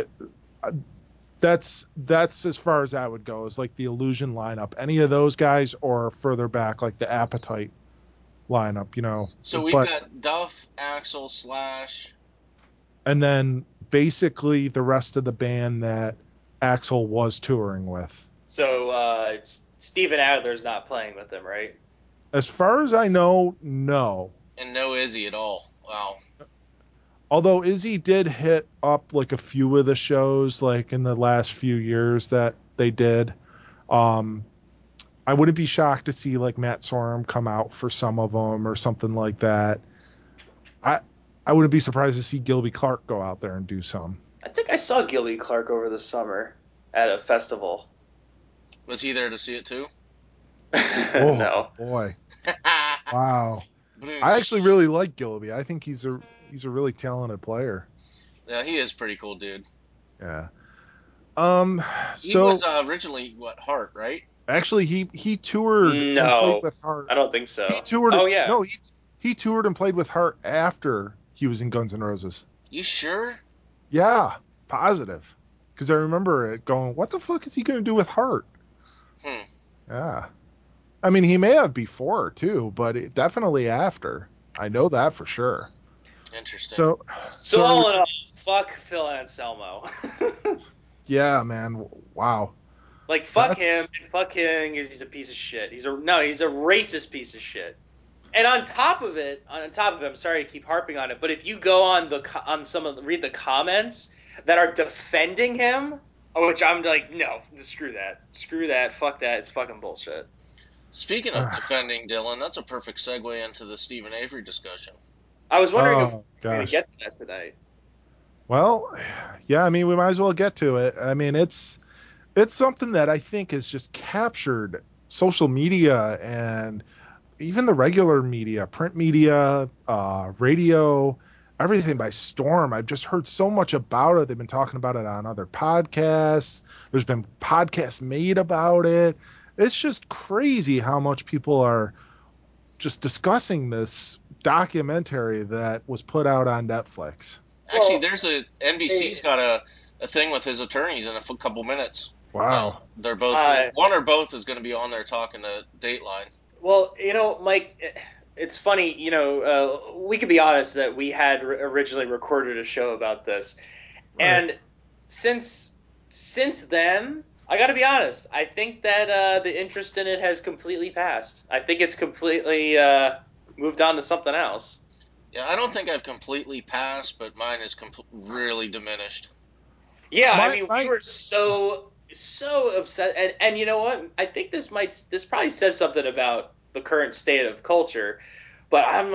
that's as far as that would go. Is like the illusion lineup. Any of those guys or further back, like the Appetite. lineup, you know. So we've But got Duff, Axel, Slash. and then basically the rest of the band that Axel was touring with. So Steven Adler's not playing with them, right? As far as I know, no. And no Izzy at all. Wow. Although Izzy did hit up like a few of the shows like in the last few years that they did. Um, I wouldn't be shocked to see like Matt Sorum come out for some of them or something like that. I I wouldn't be surprised to see Gilby Clarke go out there and do some. I think I saw Gilby Clarke over the summer at a festival. Was he there to see it too? Oh No. boy. Wow. Boom. I actually really like Gilby. I think he's a really talented player. Yeah, he is pretty cool, dude. Yeah. He was So originally what, Heart, right? actually he toured and played No, with Heart. I don't think He so. toured Oh yeah. no, he toured and played with Heart after he was in Guns N' Roses. You sure? Yeah, positive. Because I remember it going, what the fuck is he going to do with Heart? Hmm. Yeah. I mean, he may have before too, but definitely after. I know that for sure. Interesting. So, So so all in all, fuck Phil Anselmo. yeah, man. Wow. Like fuck him That's and fuck him because he's a piece of shit. He's a racist piece of shit. And on top of it, I'm sorry to keep harping on it, but if you go on some of read the comments that are defending him, which I'm like, no, screw that, fuck that, it's fucking bullshit. Speaking of defending Dylan, that's a perfect segue into the Stephen Avery discussion. I was wondering if we oh were gonna gosh. get to that tonight. Well, yeah, I mean, we might as well get to it. I mean, it's something that I think has just captured social media and even the regular media, print media, radio, everything by storm. I've just heard so much about it. They've been talking about it on other podcasts. There's been podcasts made about it. It's just crazy how much people are just discussing this documentary that was put out on Netflix. Actually, Well, there's a NBC's got a thing with his attorneys in a couple minutes. Wow. They're both uh, one or both is going to be on there talking to Dateline. well, Mike, it's funny. We could be honest that we had originally recorded a show about this, Right. and since then, I got to be honest. I think that the interest in it has completely passed. I think it's completely moved on to something else. Yeah, I don't think I've completely passed, but mine is really diminished. Yeah, I My mean, we my were so upset, and you know what? I think this probably says something about the current state of culture, but I'm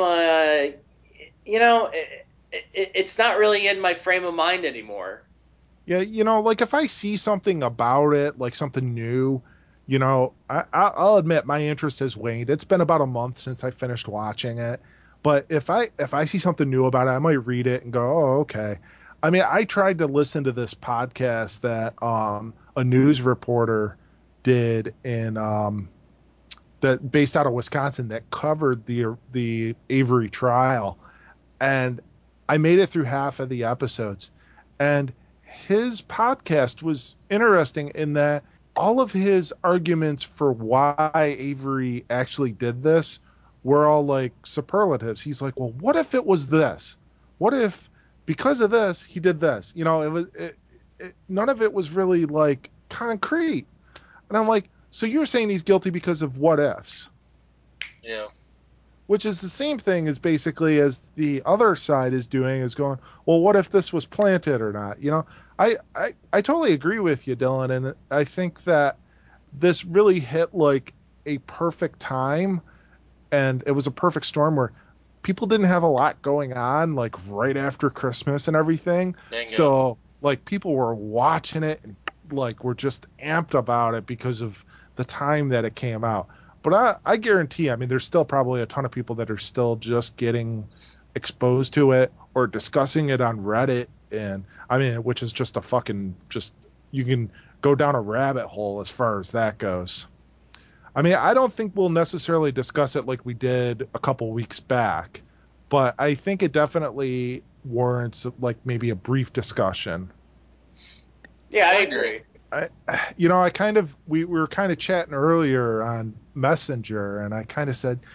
it's not really in my frame of mind anymore. Yeah, like if I see something about it, like something new, I'll admit my interest has waned. It's been about a month since I finished watching it, but if I see something new about it, I might read it and go, oh, okay. I mean, I tried to listen to this podcast that a news reporter did in that based out of Wisconsin that covered the Avery trial, and I made it through half of the episodes. And his podcast was interesting in that all of his arguments for why Avery actually did this were all like superlatives. He's like, well, what if it was this? What if because of this he did this? None of it was really like concrete. And I'm like, so you're saying he's guilty because of what ifs? Yeah, Which is the same thing as basically as the other side is doing is going, well, what if this was planted or not? I totally agree with you, Dylan, and I think that this really hit like a perfect time, and it was a perfect storm where people didn't have a lot going on like right after Christmas and everything. bingo. So like people were watching it and like were just amped about it because of the time that it came out. But I guarantee, I mean, there's still probably a ton of people that are still just getting exposed to it or discussing it on Reddit. And I mean, which is just a fucking just, you can go down a rabbit hole as far as that goes. I mean, I don't think we'll necessarily discuss it like we did a couple weeks back, but I think it definitely warrants like maybe a brief discussion. Yeah, I I agree. agree. I, I kind of we were kind of chatting earlier on Messenger, and I kind of said,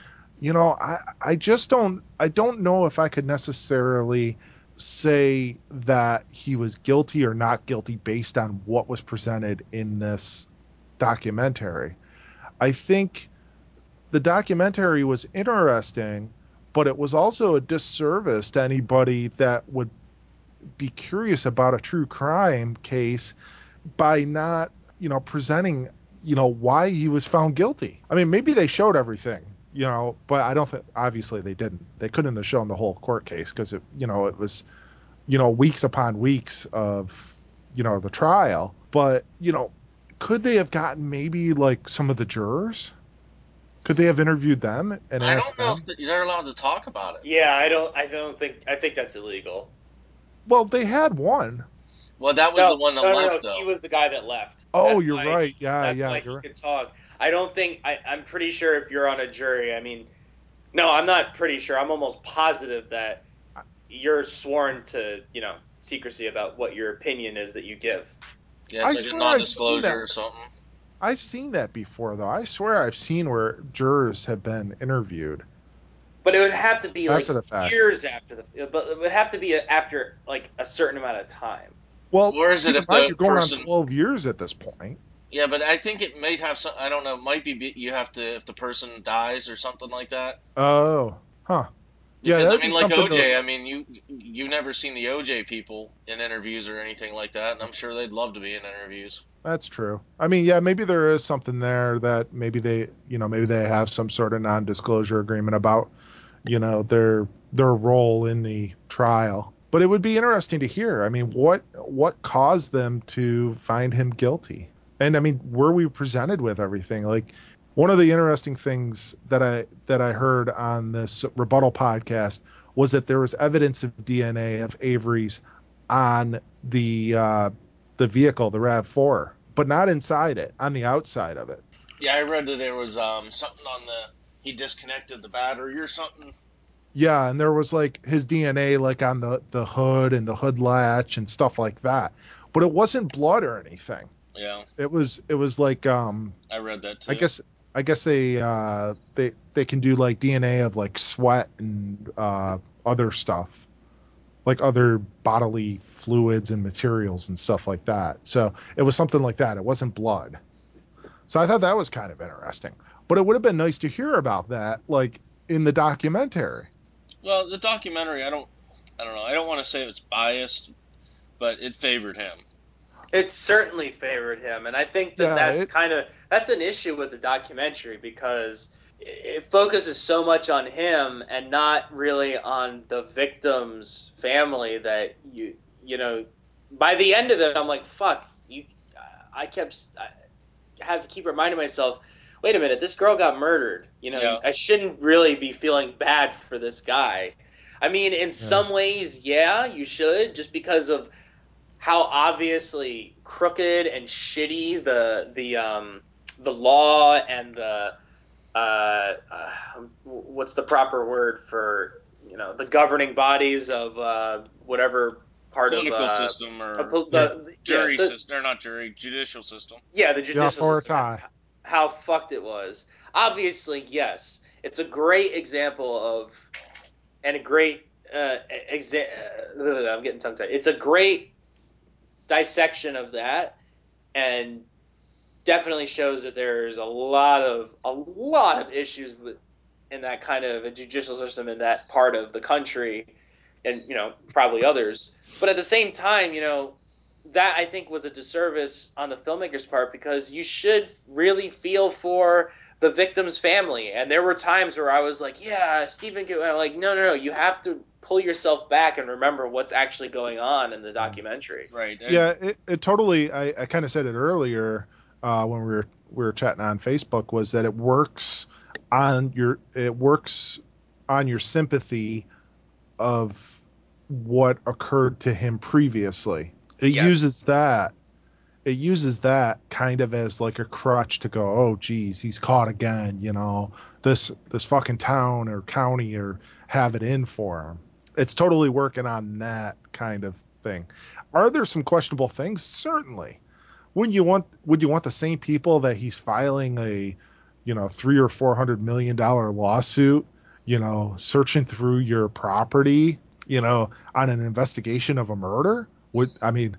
I just don't know if I could necessarily say that he was guilty or not guilty based on what was presented in this documentary. I think the documentary was interesting, but it was also a disservice to anybody that would be curious about a true crime case by not, presenting, why he was found guilty. I mean, maybe they showed everything, but I don't think, obviously they didn't. They couldn't have shown the whole court case because it was, weeks upon weeks of, the trial. But, could they have gotten maybe like some of the jurors? Could they have interviewed them and I asked don't know them? if they're allowed to talk about it. Yeah, I don't think. I think that's illegal. Well, they had one. Well, that was the No, one that no. left, though. He was the guy that left. Oh, you're right. Yeah, That's yeah, why you're he right. could talk. I don't think. I'm pretty sure if you're on a jury, I mean, no, I'm not pretty sure. I'm almost positive that you're sworn to, secrecy about what your opinion is that you give. Yeah, I it's like a swear I've seen non-disclosure that. or something. I've seen that before, though. I swear I've seen where jurors have been interviewed But it would have to be like after the fact. years after but it would have to be after like a certain amount of time. Well, Or is it keep in if mind the you're going on person? 12 years at this point. Yeah, but I think it might have some. I don't know. It might be you have to if the person dies or something like that. Oh, huh. Yeah, Because that I would mean, be like something to. OJ. I mean, you've never seen the OJ people in interviews or anything like that, and I'm sure they'd love to be in interviews. That's true. I mean, yeah, maybe there is something there that maybe they have some sort of non-disclosure agreement about, their role in the trial. But it would be interesting to hear. I mean, what caused them to find him guilty? And I mean, were we presented with everything? Like one of the interesting things that I heard on this rebuttal podcast was that there was evidence of DNA of Avery's on the vehicle, the RAV4, but not inside it, on the outside of it. Yeah, I read that there was something on the he disconnected the battery or something. Yeah, and there was like his DNA like on the hood and the hood latch and stuff like that. But it wasn't blood or anything. Yeah, It was like I read that I too. guess I guess they can do like DNA of like sweat and other stuff, like other bodily fluids and materials and stuff like that. So it was something like that. It wasn't blood. So I thought that was kind of interesting. But it would have been nice to hear about that, like in the documentary. Well, the documentary, I don't know. I don't want to say it's biased, but it favored him. It certainly favored him, and I think that Yeah, it that's an issue with the documentary because it focuses so much on him and not really on the victim's family that by the end of it I'm like fuck you. I have to keep reminding myself, wait a minute, this girl got murdered. Yeah, I shouldn't really be feeling bad for this guy. I mean, in yeah. some ways, yeah, you should, just because of how obviously crooked and shitty the law and the what's the proper word for the governing bodies of whatever part of political system or Yeah. jury system, or not jury, judicial system. the Yeah, judicial for a system, tie. how fucked it was. Obviously, yes, it's a great example of and a great I'm getting tongue tied. It's a great dissection of that, and definitely shows that there's a lot of issues with in that kind of a judicial system in that part of the country, and probably others. But at the same time, that I think was a disservice on the filmmaker's part because you should really feel for the victim's family. And there were times where I was like, yeah, Stephen King. I'm like, no, you have to pull yourself back and remember what's actually going on in the documentary. Right. Yeah, it totally. I kind of said it earlier when we were chatting on Facebook, was that it works on your sympathy of what occurred to him previously. It Yes. uses that it uses that kind of as like a crutch to go, oh geez, he's caught again, this fucking town or county or have it in for him. It's totally working on that kind of thing. Are there some questionable things? Certainly. Would you want the same people that he's filing a, 300 or $400 million lawsuit searching through your property, on an investigation of a murder? I mean,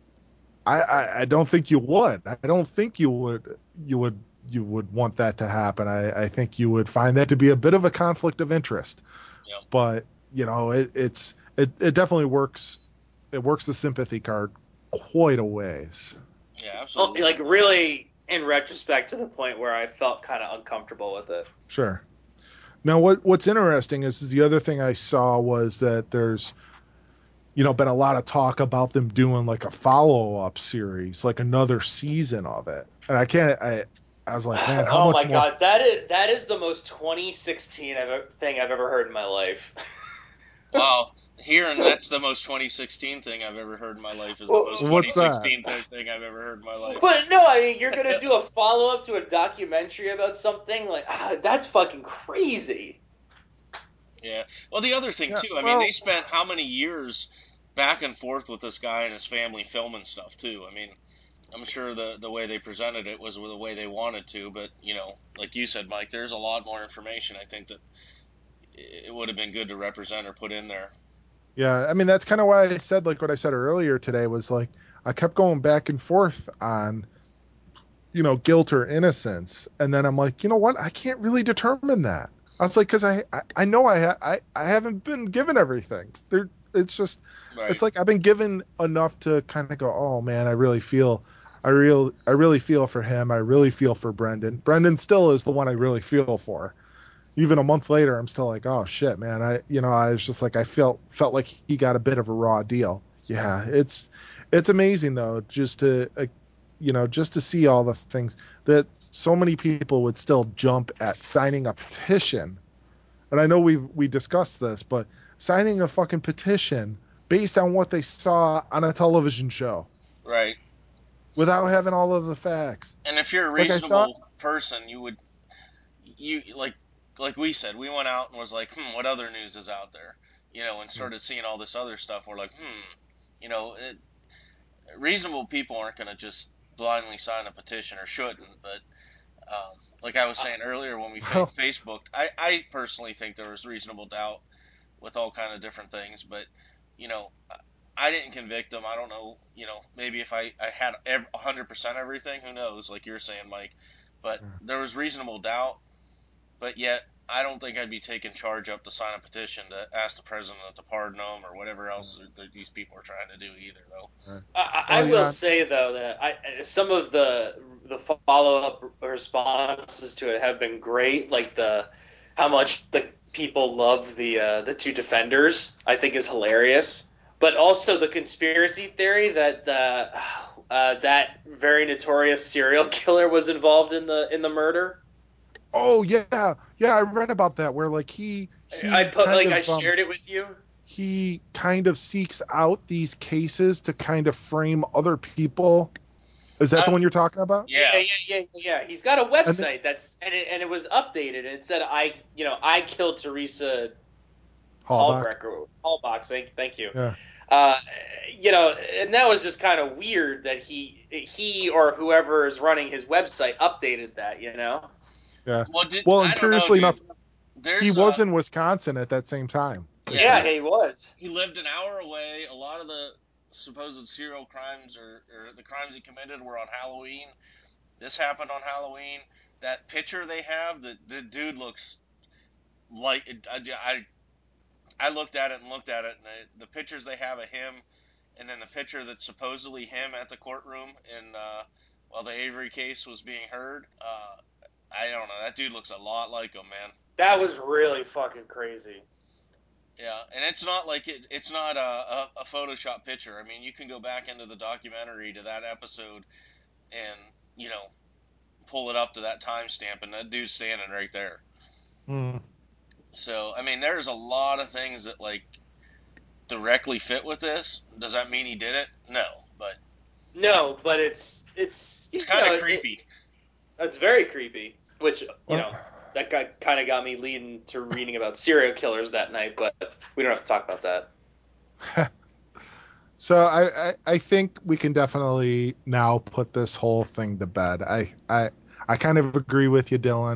I don't think you would. I don't think you would want that to happen. I think you would find that to be a bit of a conflict of interest. Yep. But it definitely works. It works the sympathy card quite a ways. Yeah, Oh, absolutely. like really, in retrospect, to the point where I felt kind of uncomfortable with it. Sure. Now, what's interesting is the other thing I saw was that there's been a lot of talk about them doing like a follow-up series, like another season of it. And I was like, man, how Oh much my more? god, that is the most 2016 thing I've ever heard in my life. Wow. Hearing that's the most 2016 thing I've ever heard in my life is the Well, most What's that? 2016 thing I've ever heard in my life. but no, I mean you're gonna do a follow up to a documentary about something like that's fucking crazy. Yeah. Well, the other thing Yeah, too, I mean, well, they spent how many years back and forth with this guy and his family filming stuff too. I mean, I'm sure the way they presented it was the way they wanted to, but like you said, Mike, there's a lot more information I think that it would have been good to represent or put in there. yeah, I mean that's kind of why I said like what I said earlier today was like I kept going back and forth on guilt or innocence, and then I'm like, you know what? I can't really determine that. I was like, because I know I haven't been given everything. It's just Right. it's like I've been given enough to kind of go, oh man, I really feel for him. I really feel for Brendan. Brendan still is the one I really feel for. Even a month later, I'm still like, oh shit, man. I was just like, I felt like he got a bit of a raw deal. Yeah, it's amazing though, just to see all the things that so many people would still jump at signing a petition. And I know we discussed this, but signing a fucking petition based on what they saw on a television show Right. without having all of the facts. And if you're a Like I saw, reasonable person, you like we said, we went out and was like, what other news is out there? And started seeing all this other stuff. We're like, you know, it, reasonable people aren't going to just blindly sign a petition or shouldn't. But like I was saying earlier, when we well, Facebooked, I personally think there was reasonable doubt with all kind of different things. But you know, I didn't convict him. I don't know. Maybe if I had 100% everything, who knows? Like you're saying, Mike. But there was reasonable doubt. But yet, I don't think I'd be taking charge up to sign a petition to ask the president to pardon them or whatever else these people are trying to do either, though. I well, will yeah, say though that some of the follow up responses to it have been great. Like the how much the people love the two defenders, I think is hilarious. But also the conspiracy theory that that very notorious serial killer was involved in the murder. oh yeah, I read about that where like he I he put kind like I of shared it with you. he kind of seeks out these cases to kind of frame other people. Is that Uh, the one you're talking about? Yeah, Yeah, yeah. He's got a And then website and it was updated and it said I killed Teresa Hallback. Hallbach. Thank you. Yeah, Uh, and that was just kind of weird that he or whoever is running his website updated that. yeah. well, Well, and I don't know, curiously dude. enough, he There's was in Wisconsin at that same time. They yeah, Yeah, said. he was. he lived an hour away. A lot of the supposed serial crimes or the crimes he committed were on Halloween. This happened on Halloween. That picture they have, the dude looks like I looked at it and looked at it, and the pictures they have of him, and then the picture that's supposedly him at the courtroom in while the Avery case was being heard. I don't know. That dude looks a lot like him, man. That was really fucking crazy. Yeah, and it's not like it's not a Photoshop picture. I mean, you can go back into the documentary to that episode and you know pull it up to that timestamp, and that dude's standing right there. Mm. So I mean, there's a lot of things that like directly fit with this. Does that mean he did it? No, but No, but it's it's kind of creepy. that's very creepy. Which Well, that kind of got me leading to reading about serial killers that night. But we don't have to talk about that. so I think we can definitely now put this whole thing to bed. I kind of agree with you, Dylan.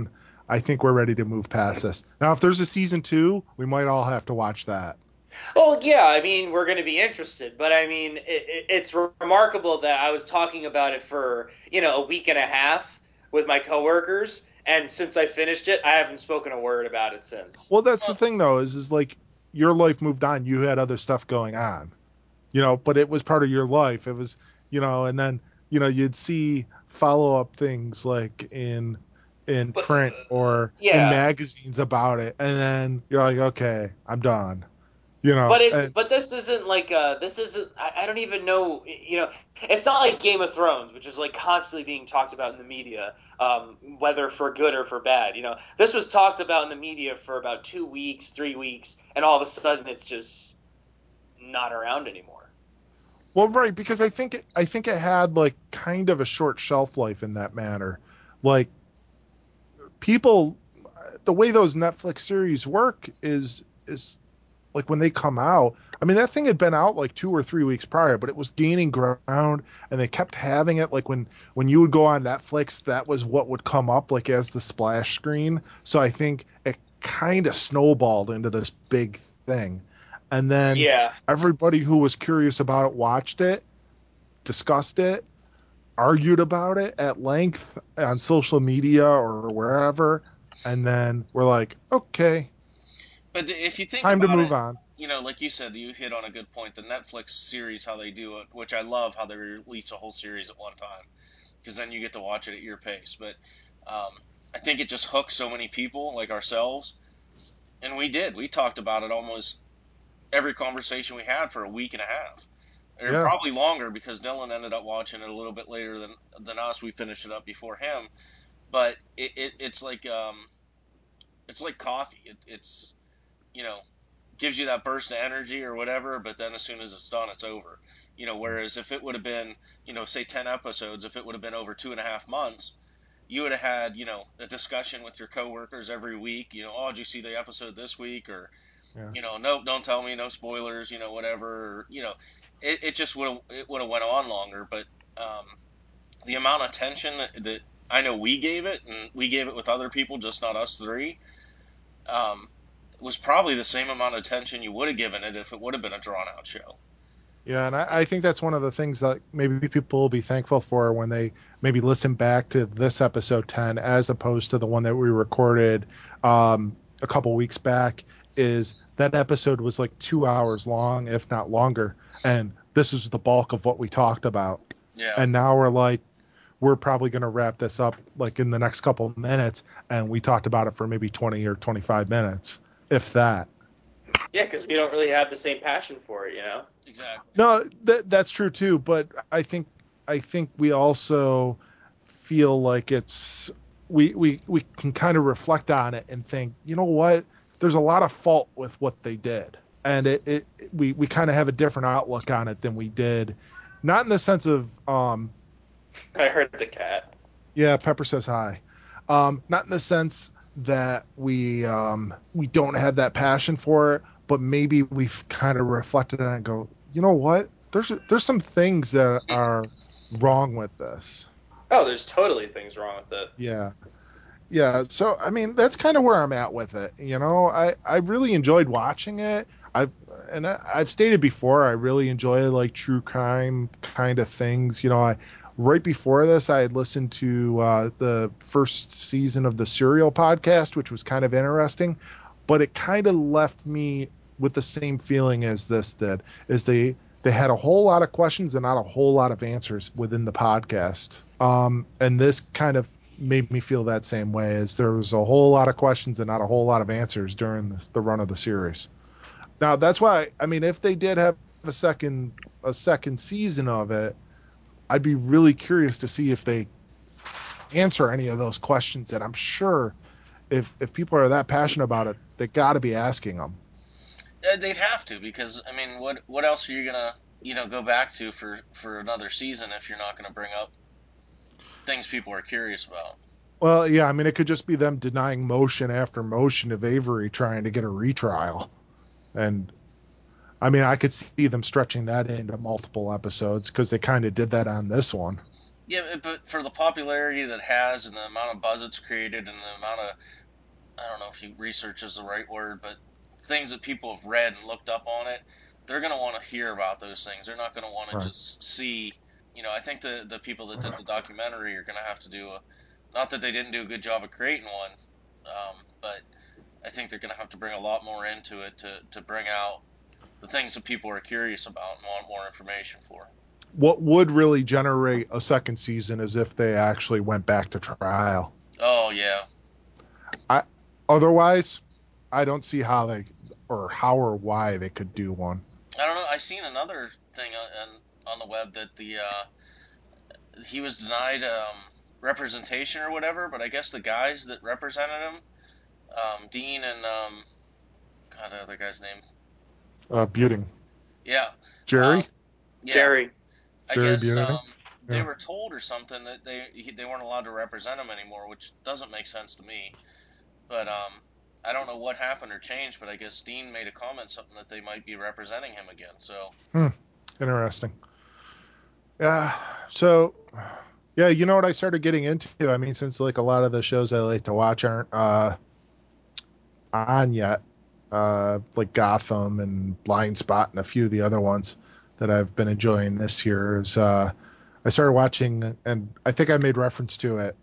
I think we're ready to move past this. Now, if there's a season 2, we might all have to watch that. Well, yeah, I mean, we're going to be interested, but I mean, it's remarkable that I was talking about it for, a week and a half with my coworkers, and since I finished it, I haven't spoken a word about it since. Well, that's the Well, thing though, is like your life moved on. You had other stuff going on, but it was part of your life. It was, and then, you'd see follow up things like in But print or in yeah, magazines about it. And then you're like, okay, I'm done, you know, and but this isn't like this isn't I don't even know, it's not like Game of Thrones, which is like constantly being talked about in the media, whether for good or for bad. This was talked about in the media for about 2 weeks, 3 weeks, and all of a sudden it's just not around anymore. well, right, because I think it had like kind of a short shelf life in that manner. Like people, the way those Netflix series work is like when they come out. I mean, that thing had been out like 2 or 3 weeks prior, but it was gaining ground, and they kept having it. Like when you would go on Netflix, that was what would come up like as the splash screen. So I think it kind of snowballed into this big thing, and then Yeah. everybody who was curious about it watched it, discussed it, argued about it at length on social media or wherever, and then we're like, okay, but if you think time to about move it, on. like you said, you hit on a good point. The Netflix series, how they do it, which I love how they release a whole series at one time, because then you get to watch it at your pace. But um, I think it just hooks so many people like ourselves, and we did. We talked about it almost every conversation we had for a week and a half, or Yeah, probably longer because Dylan ended up watching it a little bit later than us. We finished it up before him, but it's like coffee. It's you know gives you that burst of energy or whatever, but then as soon as it's done, it's over. Whereas if it would have been, say 10 episodes, if it would have been over 2.5 months, you would have had, a discussion with your coworkers every week. Oh, did you see the episode this week? Or, yeah. nope, don't tell me, no spoilers, whatever. Or, it just would have went on longer. But the amount of tension that I know we gave it, and we gave it with other people, just not us three, um, was probably the same amount of attention you would have given it if it would have been a drawn out show. Yeah, and I think that's one of the things that maybe people will be thankful for when they maybe listen back to this episode 10 as opposed to the one that we recorded a couple weeks back, is that episode was like 2 hours long, if not longer. And this is the bulk of what we talked about. Yeah, And now we're probably going to wrap this up like in the next couple of minutes. And we talked about it for maybe 20 or 25 minutes, if that. Yeah, because we don't really have the same passion for it. exactly. No, that's true too. But I think we also feel like we can kind of reflect on it and think, you know what? There's a lot of fault with what they did, and we kind of have a different outlook on it than we did, not in the sense of I heard the cat. yeah, Pepper says hi, not in the sense that we don't have that passion for it, but maybe we've kind of reflected on it and go, you know what? There's some things that are wrong with this. Oh, there's totally things wrong with it. Yeah. Yeah, so I mean that's kind of where I'm at with it. I really enjoyed watching it. I've stated before I really enjoy like true crime kind of things. I right before this I had listened to the first season of the Serial podcast, which was kind of interesting, but it kind of left me with the same feeling as this did. Is they had a whole lot of questions and not a whole lot of answers within the podcast. And this kind of made me feel that same way, as there was a whole lot of questions and not a whole lot of answers during the run of the series. Now that's why I mean if they did have a second season of it, I'd be really curious to see if they answer any of those questions, and I'm sure if people are that passionate about it, they got to be asking them. They'd have to, because I mean, what else are you gonna go back to for another season if you're not gonna bring up things people are curious about? Well, yeah, I mean it could just be them denying motion after motion of Avery trying to get a retrial. And I mean, I could see them stretching that into multiple episodes because they kind of did that on this one. Yeah, but for the popularity that it has and the amount of buzz it's created and the amount of, I don't know if research is the right word, but things that people have read and looked up on it, they're going to want to hear about those things. They're not going to want to Right. just see, I think the people that did the documentary are going to have to do not that they didn't do a good job of creating one, but I think they're going to have to bring a lot more into it to bring out the things that people are curious about and want more information for. What would really generate a second season is if they actually went back to trial. Oh, yeah. I otherwise, I don't see how they or why they could do one. I don't know. I seen another thing on the web that he was denied representation or whatever, but I guess the guys that represented him, Dean and God, the other guy's name, Buting. yeah, Jerry? um, yeah, Jerry. I Jerry guess Buting? they Yeah. were told or something that they weren't allowed to represent him anymore, which doesn't make sense to me. But I don't know what happened or changed, but I guess Dean made a comment something that they might be representing him again. So Hmm. Interesting. Yeah. So, yeah, you know what I started getting into? I mean, since like a lot of the shows I like to watch aren't on yet, like Gotham and Blind Spot and a few of the other ones that I've been enjoying this year is I started watching, and I think I made reference to it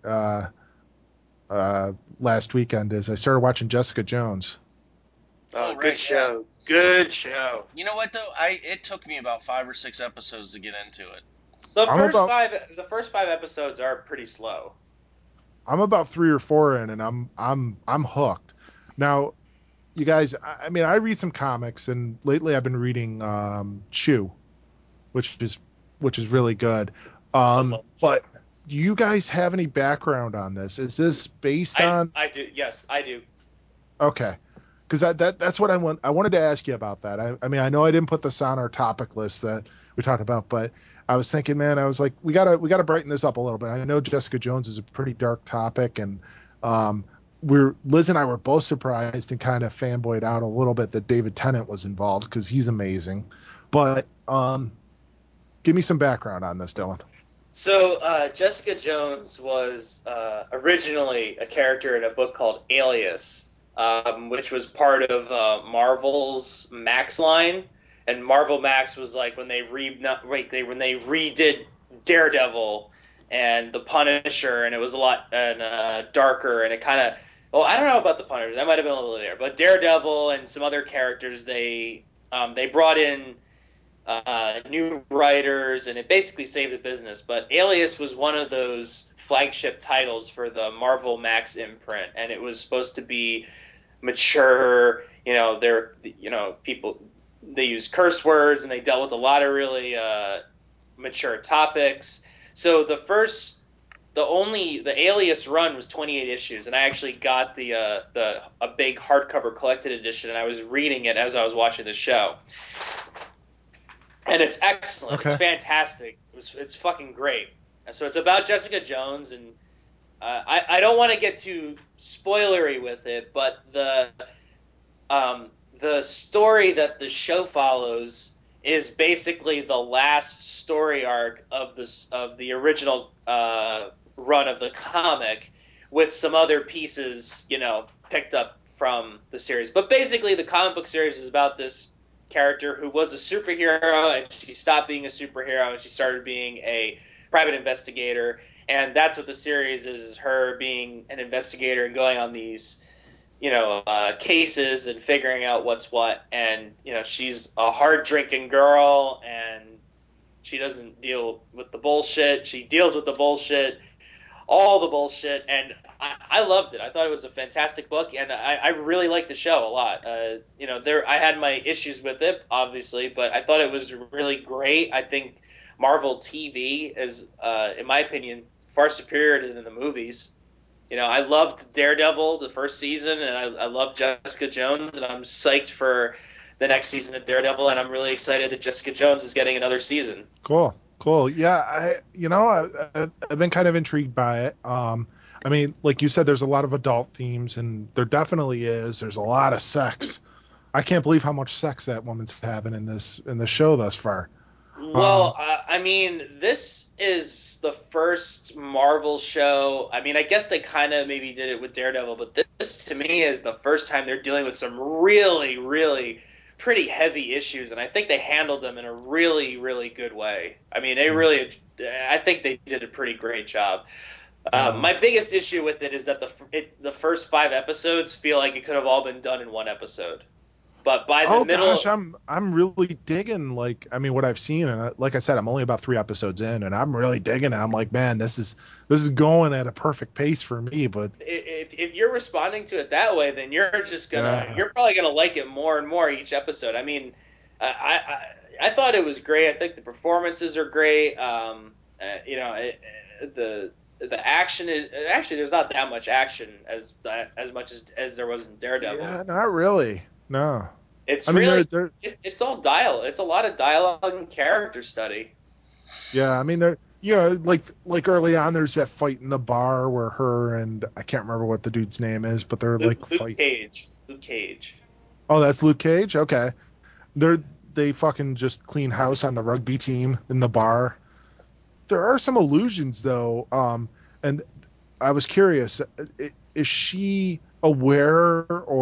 last weekend, is I started watching Jessica Jones. oh Good right, yeah. show. Good show. You know what though? It took me about 5 or 6 episodes to get into it. I'm about The first 5 episodes are pretty slow. I'm about 3 or 4 in, and I'm hooked. Now, you guys, I mean, I read some comics, and lately I've been reading Chew, which is really good. I love But do you guys have any background on this? Is this based on? I do. Yes, I do. Okay, because that's what I want. I wanted to ask you about that. I mean, I know I didn't put this on our topic list that we talked about, but I was thinking, man, I was like, we gotta brighten this up a little bit. I know Jessica Jones is a pretty dark topic, and um, we're Liz and I were both surprised and kind of fanboyed out a little bit that David Tennant was involved because he's amazing. But give me some background on this, Dylan. So Jessica Jones was originally a character in a book called Alias, which was part of Marvel's Max line, and Marvel Max was like when they when they redid Daredevil and the Punisher, and it was a lot darker, and it kind of, well, I don't know about the Punisher, that might have been a little there, but Daredevil and some other characters they brought in new writers, and it basically saved the business. But Alias was one of those flagship titles for the Marvel Max imprint, and it was supposed to be mature. People they use curse words, and they dealt with a lot of really mature topics. So the Alias run was 28 issues, and I actually got the a big hardcover collected edition, and I was reading it as I was watching the show, and it's excellent. It's Okay. fantastic. It's fucking great. So it's about Jessica Jones, and I don't want to get too spoilery with it, but the story that the show follows is basically the last story arc of the original run of the comic, with some other pieces, picked up from the series. But basically, the comic book series is about this character who was a superhero, and she stopped being a superhero, and she started being a private investigator. And that's what the series is her being an investigator and going on these cases and figuring out what's what. And she's a hard drinking girl, and she doesn't deal with the bullshit. She deals with the bullshit, all the bullshit, and I loved it. I thought it was a fantastic book, and I really liked the show a lot. I had my issues with it, obviously, but I thought it was really great. I think Marvel TV is, in my opinion, far superior than the movies. I loved Daredevil the first season, and I loved Jessica Jones, and I'm psyched for the next season of Daredevil, and I'm really excited that Jessica Jones is getting another season. Cool. Yeah, I've been kind of intrigued by it. I mean, like you said, there's a lot of adult themes, and there definitely is. There's a lot of sex. I can't believe how much sex that woman's having in this show thus far. Well, I mean, this is the first Marvel show. I mean, I guess they kind of maybe did it with Daredevil, but this to me is the first time they're dealing with some really, really pretty heavy issues, and I think they handled them in a really, really good way. I mean, I think they did a pretty great job. My biggest issue with it is that the first 5 episodes feel like it could have all been done in one episode. But by the Oh gosh, middle, I'm really digging, like, I mean, what I've seen, and like I said, I'm only about 3 episodes in, and I'm really digging it. I'm like, man, this is going at a perfect pace for me. But if you're responding to it that way, then yeah, you're probably gonna like it more and more each episode. I mean, I thought it was great. I think the performances are great. You know, the action is actually there's not that much action as much as there was in Daredevil. yeah, not really. No, It's I mean, really they're it's all dial. It's a lot of dialogue and character study. yeah, I mean, they're like early on, there's that fight in the bar where her and I can't remember what the dude's name is, but they're like Luke fight. Cage. Luke Cage. Oh, that's Luke Cage. Okay, they're they fucking just clean house on the rugby team in the bar. There are some illusions though, and I was curious: is she aware,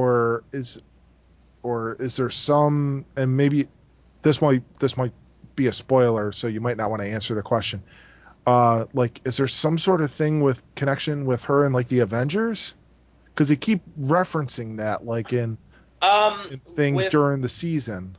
or is there some? And maybe this might be a spoiler, so you might not want to answer the question. Like, is there some sort of thing with connection with her and like the Avengers? Because they keep referencing that, like in things With during the season.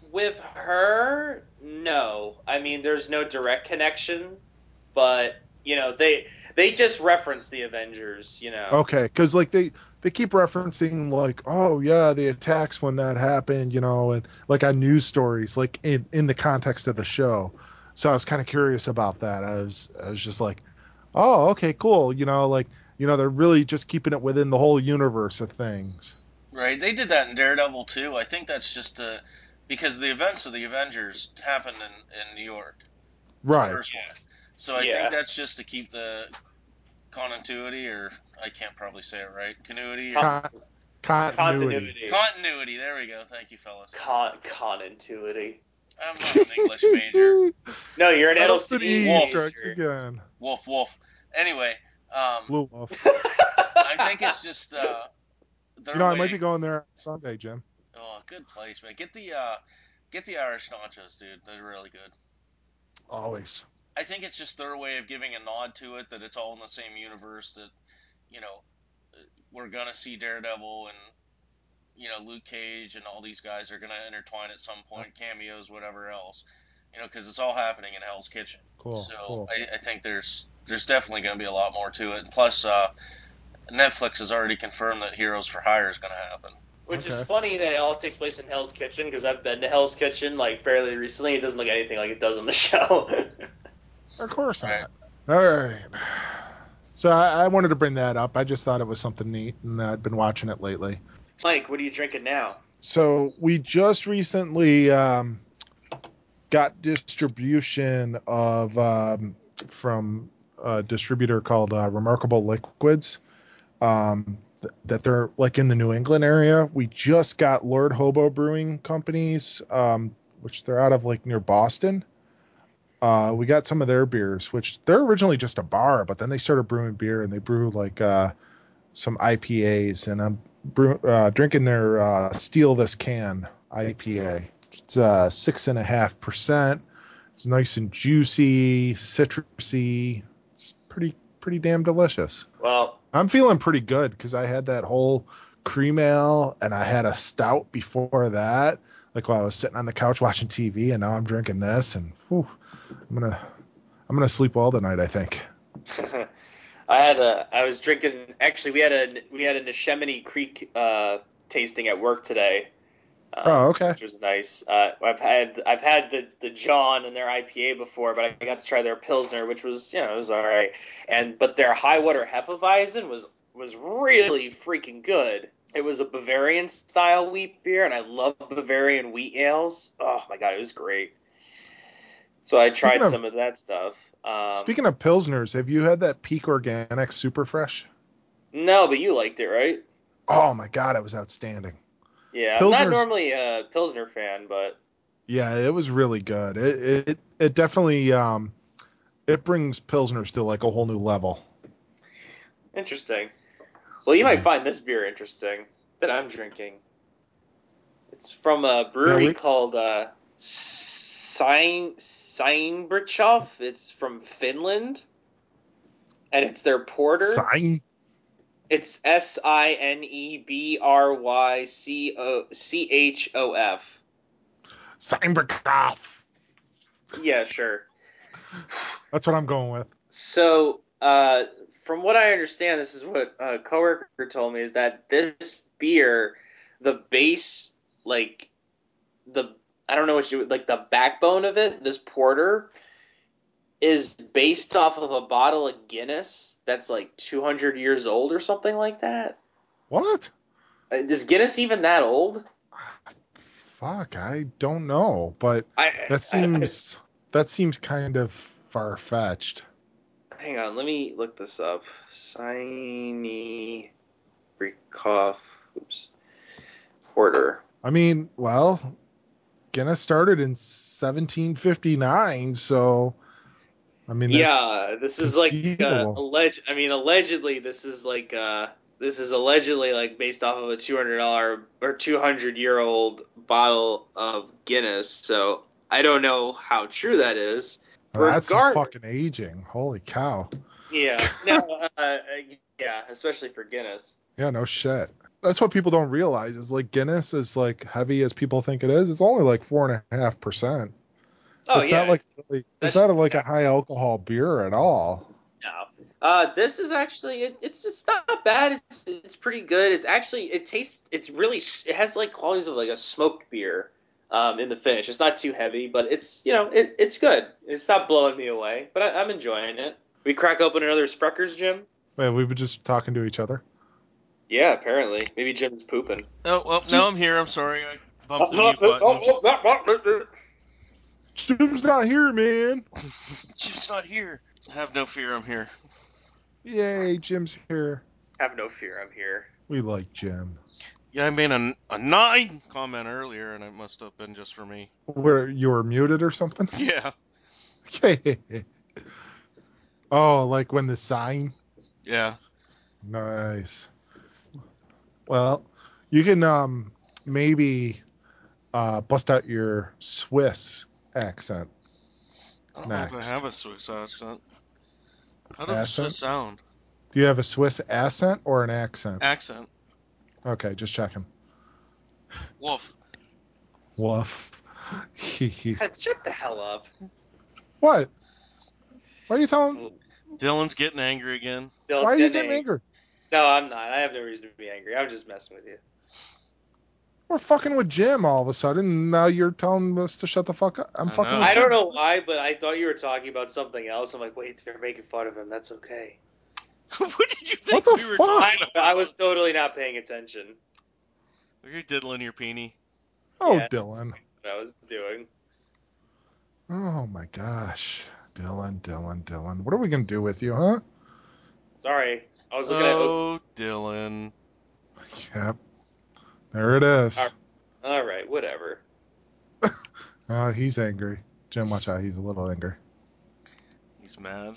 her, no. I mean, there's no direct connection, but you know, they just reference the Avengers. You know. Okay, because like they keep referencing like, oh yeah, the attacks when that happened, and like on news stories, like in the context of the show. So I was kind of curious about that. I was just like, oh, okay, cool. Like they're really just keeping it within the whole universe of things. Right? They did that in Daredevil too. I think that's just because the events of the Avengers happened in New York, the Right. first one. So I think Yeah. that's just to keep the continuity, or I can't probably say it right, continuity or Con- Con- continuity. continuity. continuity. There we go. Thank you, fellas. Continuity. I'm not an English major. No, you're an Allison LCD E Wolf, strikes major. again. wolf, wolf. Anyway, Blue Wolf. I think it's just their I way. might be going there Sunday, Jim. Oh, good place, man. Get the Irish nachos, dude. They're really good. Always. I think it's just their way of giving a nod to it that it's all in the same universe. That you know we're gonna see Daredevil and Luke Cage and all these guys are gonna intertwine at some point, cameos, whatever else. Because it's all happening in Hell's Kitchen. Cool. So Cool. I think there's definitely going to be a lot more to it. Plus, Netflix has already confirmed that Heroes for Hire is going to happen. Which is Okay. funny that it all takes place in Hell's Kitchen because I've been to Hell's Kitchen like fairly recently. It doesn't look anything like it does on the show. Of course Right. not. All right. So I wanted to bring that up. I just thought it was something neat, and I'd been watching it lately. Mike, what are you drinking now? So we just recently got distribution of from a distributor called Remarkable Liquids. That they're like in the New England area. We just got Lord Hobo Brewing Companies, which they're out of like near Boston. We got some of their beers, which they're originally just a bar, but then they started brewing beer and they brew like some IPAs. And I'm drinking their Steal This Can IPA. It's 6.5%. It's nice and juicy, citrusy. It's pretty damn delicious. Well, I'm feeling pretty good because I had that whole cream ale and I had a stout before that, like while I was sitting on the couch watching TV, and now I'm drinking this, and whew, I'm gonna I'm gonna sleep well tonight, I think. I was drinking. Actually, we had a Neshaminy Creek tasting at work today, Oh, okay. which was nice. I've had the John and their IPA before, but I got to try their Pilsner, which was it was all right. But their Highwater Hefeweizen was really freaking good. It was a Bavarian style wheat beer, and I love Bavarian wheat ales. Oh my god, it was great. So I Speaking tried of some of that stuff. speaking of pilsners, have you had that Peak Organic Super Fresh? No, but you liked it, right? Oh my god, it was outstanding. Yeah, I'm not Pilsners, normally a Pilsner fan, but Yeah, it was really good. It definitely it brings Pilsners to like a whole new level. Interesting. Well, you might find this beer interesting that I'm drinking. It's from a Yeah, brewery called Seinbrychoff. It's from Finland, and it's their porter. sign It's Sinbrychoff. Steinberghoff. Yeah, sure. That's what I'm going with. So, from what I understand, this is what a coworker told me is that this beer, the base, like the I don't know what you like the backbone of it, this porter is based off of a bottle of Guinness that's like 200 years old or something like that. What? Is Guinness even that old? Fuck, I don't know, but I, that I seems that seems kind of far fetched. hang on, let me look this up. Siney Brikoff, oops, porter. I mean, well, Guinness started in 1759, so I mean that's Yeah, this is like conceivable. alleged. I mean, allegedly, this is allegedly like based off of a $200 or 200-year-old bottle of Guinness. So I don't know how true that is. Well, that's some Regard, fucking aging. Holy cow. yeah, no, yeah, especially for Guinness. Yeah, no shit. That's what people don't realize is like Guinness is like heavy as people think it is. It's only like 4.5%. Oh It's not yeah, like really, it's that's not like a high alcohol beer at all. no. This is actually it's not bad. It's pretty good. It's actually it tastes it's really it has like qualities of like a smoked beer in the finish. It's not too heavy, but it's it's good. It's not blowing me away, but I'm enjoying it. We crack open another Spruckers, Jim. Wait, we were just talking to each other. Yeah, apparently. Maybe Jim's pooping. Oh, well, Jim, no, I'm here. I'm sorry. I bumped the mute button. Jim's not here, man. Jim's not here. Have no fear, I'm here. Yay, Jim's here. Have no fear, I'm here. We like Jim. Yeah, I made a 9 comment earlier, and it must have been just for me. Where you were muted or something? Yeah, Oh, like when the sign. yeah. Nice. Well, you can maybe bust out your Swiss accent I don't know if I next. have a Swiss accent. How does a Swiss Accent? sound? Do you have a Swiss accent or an accent? Accent. Okay, just checking. Wolf. Woof. God, shut the hell up. What? Why are you telling? Dylan's getting angry again. Why Dylan's are you getting getting angry. angry? No, I'm not. I have no reason to be angry. I'm just messing with you. We're fucking with Jim all of a sudden. And now you're telling us to shut the fuck up. I'm I fucking with I know. don't Jim. know why, but I thought you were talking about something else. I'm like, wait, they're making fun of him. That's okay. What did you What think the we were fuck? I, talking I about? was totally not paying attention. You're diddling your peenie. Oh, Yeah, Dylan. what I was doing. Oh my gosh. Dylan. What are we gonna do with you, huh? Sorry, I was looking at. Oh, Dylan. Yep. There it is. All right, whatever. He's angry. Jim, watch out. He's a little angry. He's mad.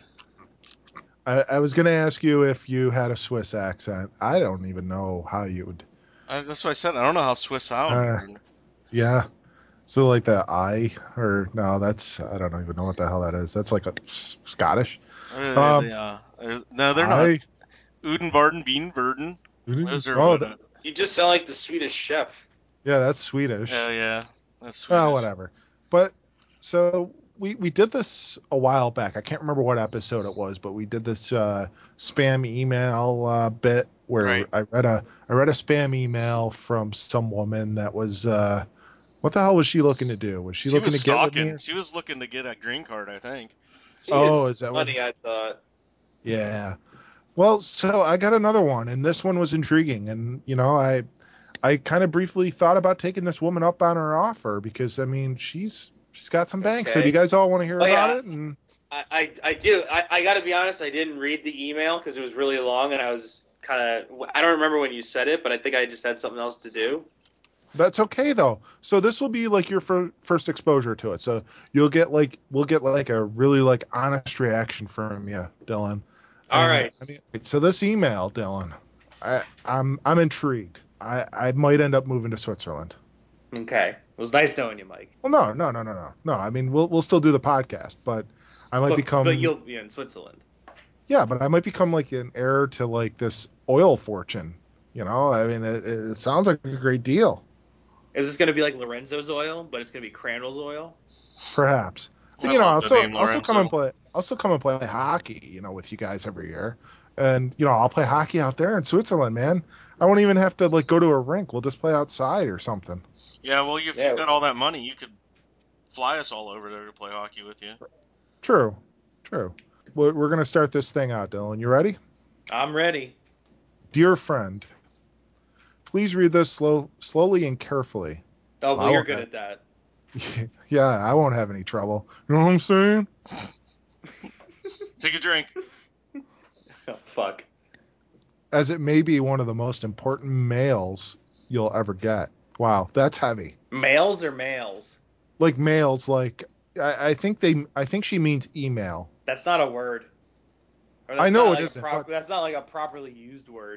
I was gonna ask you if you had a Swiss accent. I don't even know how you would. That's what I said. I don't know how Swiss sounds. Uh, yeah. So like the I or no, that's I don't even know what the hell that is. That's like a Scottish. Um, No, they're not. I. Udenvarden, Bienenverden. Those are Oh, what. You just sound like the Swedish chef. yeah, that's Swedish. Yeah, that's Oh, Swedish. whatever. But so we did this a while back. I can't remember what episode it was, but we did this spam email bit where Right. I read a spam email from some woman that was what the hell was she looking to do? Was she She looking was to get with me stalking. or She something? was looking to get a green card, I think. She Oh, is is that what? funny. I thought. Yeah. Well, so I got another one, and this one was intriguing, and I kind of briefly thought about taking this woman up on her offer because I mean she's got some bank. So do you Okay. guys all want to hear Oh about yeah, it? And I do. I got to be honest. I didn't read the email because it was really long, and I was kind of. I don't remember when you said it, but I think I just had something else to do. That's okay though. So this will be like your first exposure to it. So we'll get like a really like honest reaction from you, Dylan. All And right. I mean, so this email, Dylan, I'm intrigued. I might end up moving to Switzerland. Okay. It was nice knowing you, Mike. Well, no. I mean, we'll still do the podcast, but I might But you'll be in Switzerland. yeah, but I might become like an heir to like this oil fortune. You know, I mean, it sounds like a great deal. Is this going to be like Lorenzo's oil, but it's going to be Crandall's oil? Perhaps. But, I you know, love the name I'll still come and Lorenzo. play. I'll still come and play hockey. You know, with you guys every year, and you know, I'll play hockey out there in Switzerland, man. I won't even have to like go to a rink. We'll just play outside or something. Yeah, well, if Yeah. you've got all that money, you could fly us all over there to play hockey with you. True, true. We're gonna start this thing out, Dylan. You ready? I'm ready. Dear friend, please read this slowly and carefully. Oh, I well, you're won't good have- at that. Yeah, I won't have any trouble. You know what I'm saying? Take a drink. Oh, fuck. As it may be one of the most important mails you'll ever get. Wow, that's heavy. Males or males? Like mails, like I think she means email. That's not a word. Or I that's know not it like isn't, but that's not like a properly used word.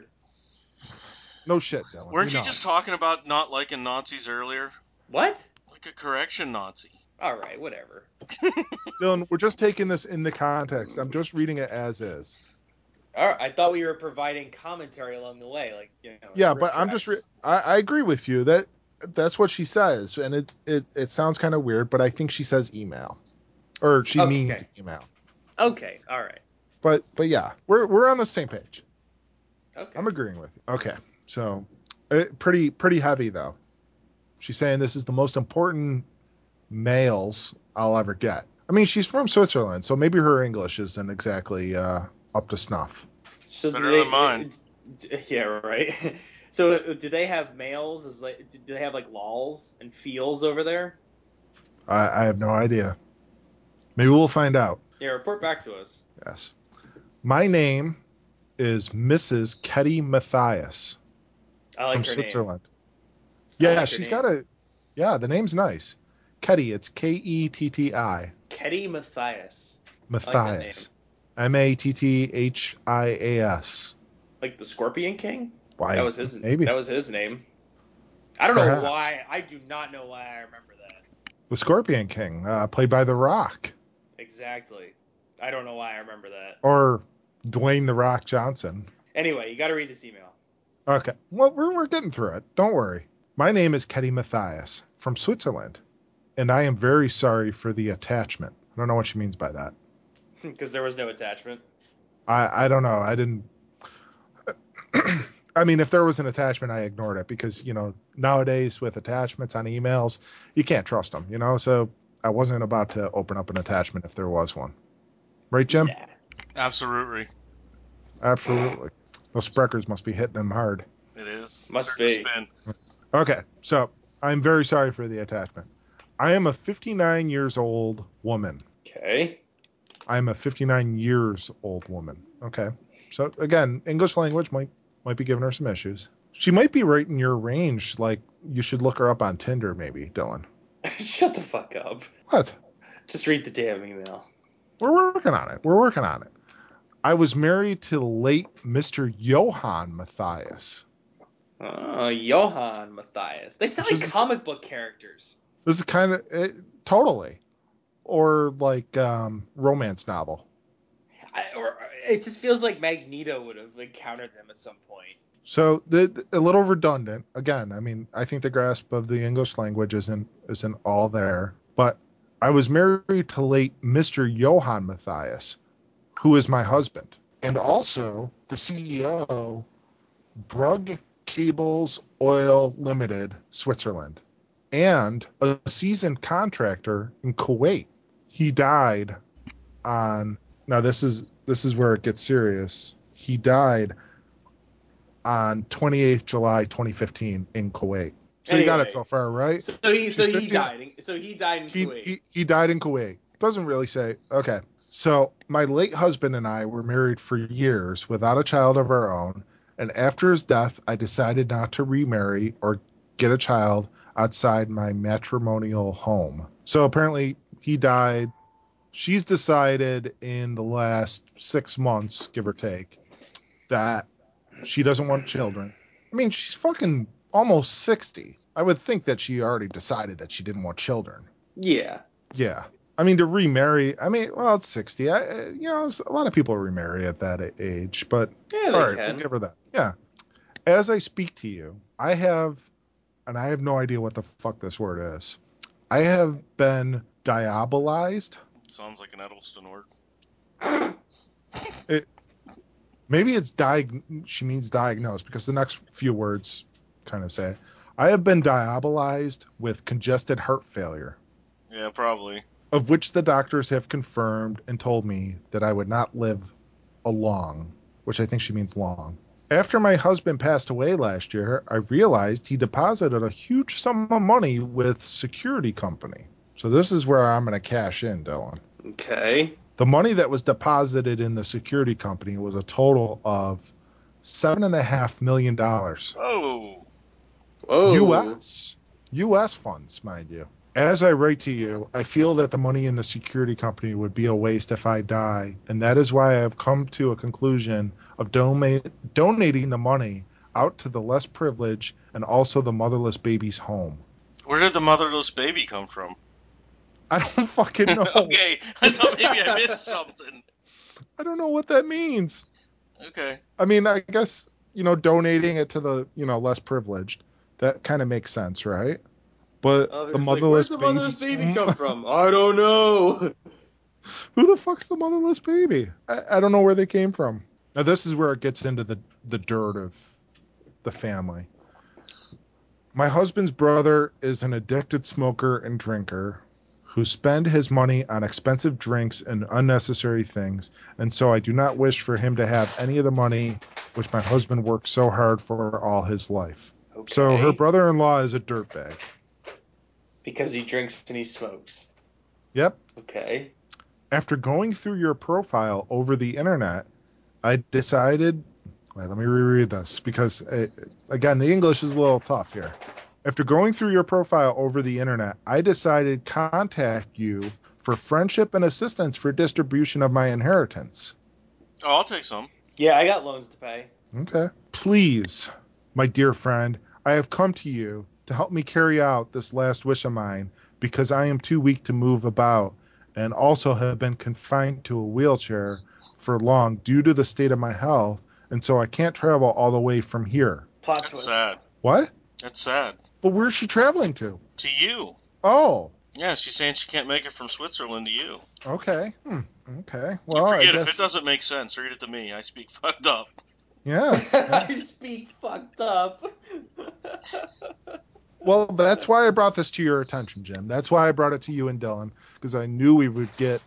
no shit, Dylan. Weren't we you know. just talking about not liking Nazis earlier? What? Like a correction Nazi. All right, whatever. Dylan, we're just taking this in the context. I'm just reading it as is. All right, I thought we were providing commentary along the way, like Yeah, rip but I'm tracks. just I agree with you that that's what she says, and it sounds kind of weird, but I think she says email, or she means Okay. email. Okay, all right. But yeah, we're on the same page. Okay. I'm agreeing with you. Okay, so pretty heavy though. She's saying this is the most important mails I'll ever get. I mean, she's from Switzerland, so maybe her English isn't exactly up to snuff. So Better than mine. yeah, right. So do they have males? Do they have like lols and feels over there? I have no idea. Maybe we'll find out. Yeah, report back to us. Yes. My name is Mrs. Ketty Matthias I like from her Switzerland. name. I Yeah, like her she's name. got yeah, the name's nice. Ketty, it's Ketti. Ketty Matthias. I like that name. Matthias. Mathias. Like the Scorpion King? Why? That was his Maybe. that was his name. I don't Perhaps. know why. I do not know why I remember that. The Scorpion King, played by The Rock. Exactly. I don't know why I remember that. Or Dwayne The Rock Johnson. Anyway, you got to read this email. Okay. Well, we're getting through it. Don't worry. My name is Ketty Matthias from Switzerland, and I am very sorry for the attachment. I don't know what she means by that. Because there was no attachment. I don't know. I didn't. I mean, if there was an attachment, I ignored it because, you know, nowadays with attachments on emails, you can't trust them, you know? So I wasn't about to open up an attachment if there was one. Right, Jim? Nah. Absolutely. Absolutely. Those Spreckers must be hitting them hard. It is. Must be. Ben. Okay, so I'm very sorry for the attachment. I am a 59 years old woman. Okay. I'm a 59 years old woman. Okay. So again, English language might be giving her some issues. She might be right in your range. Like you should look her up on Tinder, maybe, Dylan. Shut the fuck up. What? Just read the damn email. We're working on it. I was married to the late Mr. Johann Matthias. Oh, Johann Matthias. They sound Which like is- comic book characters. This is kind of totally, or like romance novel. Or it just feels like Magneto would have encountered them at some point. So a little redundant. Again, I mean, I think the grasp of the English language isn't all there. But I was married to late Mr. Johann Matthias, who is my husband, and also the CEO, Brugg Cables Oil Limited, Switzerland, and a seasoned contractor in Kuwait. He died on. Now this is where it gets serious. He died on 28th July 2015 in Kuwait. So you got it Anyway, so far, right? So he She's died. 15. So he died in Kuwait. He died in Kuwait. Doesn't really say. Okay. So my late husband and I were married for years without a child of our own, and after his death, I decided not to remarry or get a child outside my matrimonial home. So apparently he died. She's decided in the last 6 months, give or take, that she doesn't want children. I mean, she's fucking almost 60. I would think that she already decided that she didn't want children. Yeah. Yeah. I mean, to remarry, I mean, well, it's 60. A lot of people remarry at that age, but Yeah, all they right, we'll can. give her that. Yeah. As I speak to you, I have, and I have no idea what the fuck this word is. I have been diabolized. Sounds like an Edelston word. Maybe it's she means diagnosed, because the next few words kind of say, I have been diabolized with congested heart failure, Yeah, probably. of which the doctors have confirmed and told me that I would not live long, which I think she means long. After my husband passed away last year, I realized he deposited a huge sum of money with security company. So this is where I'm going to cash in, Dylan. Okay. The money that was deposited in the security company was a total of $7.5 million. Oh, Whoa. U.S. funds, mind you. As I write to you, I feel that the money in the security company would be a waste if I die, and that is why I have come to a conclusion of donating the money out to the less privileged and also the motherless baby's home. where did the motherless baby come from? I don't fucking know. Okay, I thought maybe I missed something. I don't know what that means. Okay. I mean, I guess, donating it to the, less privileged, that kind of makes sense, right? But the Where's motherless the motherless babies, baby come from? I don't know. who the fuck's the motherless baby? I don't know where they came from. Now, this is where it gets into the dirt of the family. My husband's brother is an addicted smoker and drinker who spend his money on expensive drinks and unnecessary things, and so I do not wish for him to have any of the money which my husband worked so hard for all his life. Okay. So her brother-in-law is a dirtbag. Because he drinks and he smokes. Yep. Okay. After going through your profile over the internet, I decided, let me reread this because, again, the English is a little tough here. After going through your profile over the internet, I decided to contact you for friendship and assistance for distribution of my inheritance. Oh, I'll take some. Yeah, I got loans to pay. Okay. Please, my dear friend, I have come to you to help me carry out this last wish of mine because I am too weak to move about and also have been confined to a wheelchair for long due to the state of my health, and so I can't travel all the way from here. Plot That's twist. sad. What? That's sad. But where's she traveling to? To you. Oh, Yeah, she's saying she can't make it from Switzerland to you. okay. Okay. You Well, I forget if it guess, doesn't make sense, read it to me. I speak fucked up. yeah. I speak fucked up. Well, that's why I brought this to your attention, Jim. That's why I brought it to you and Dylan, because I knew we would get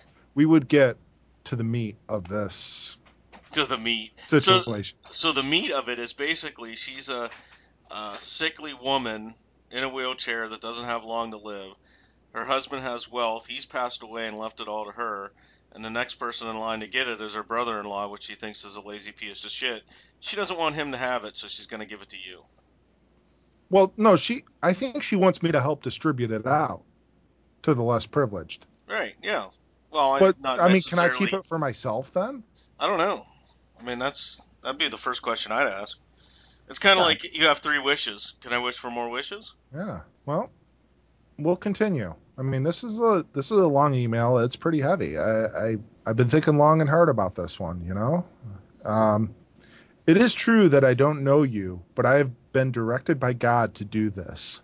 to the meat of this To the meat. situation. So the meat of it is basically she's a sickly woman in a wheelchair that doesn't have long to live. Her husband has wealth. He's passed away and left it all to her. And the next person in line to get it is her brother-in-law, which she thinks is a lazy piece of shit. She doesn't want him to have it, so she's going to give it to you. Well, no, I think she wants me to help distribute it out to the less privileged. Right, yeah. Well, But not I mean, can I keep necessarily. it for myself then? I don't know. I mean, that'd be the first question I'd ask. It's kind of Yeah. like you have 3 wishes. Can I wish for more wishes? Yeah. Well, we'll continue. I mean, this is a long email. It's pretty heavy. I've been thinking long and hard about this one, Um, it is true that I don't know you, but I have been directed by God to do this.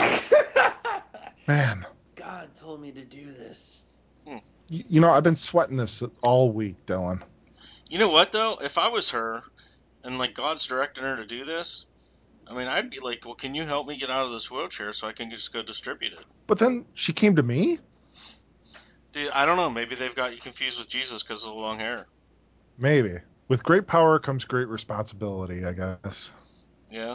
Man, God told me to do this. I've been sweating this all week, Dylan. You know what though? If I was her and like God's directing her to do this, I mean, I'd be like, well, can you help me get out of this wheelchair so I can just go distribute it? But then she came to me? Dude, I don't know. Maybe they've got you confused with Jesus because of the long hair. Maybe. With great power comes great responsibility, I guess. Yeah.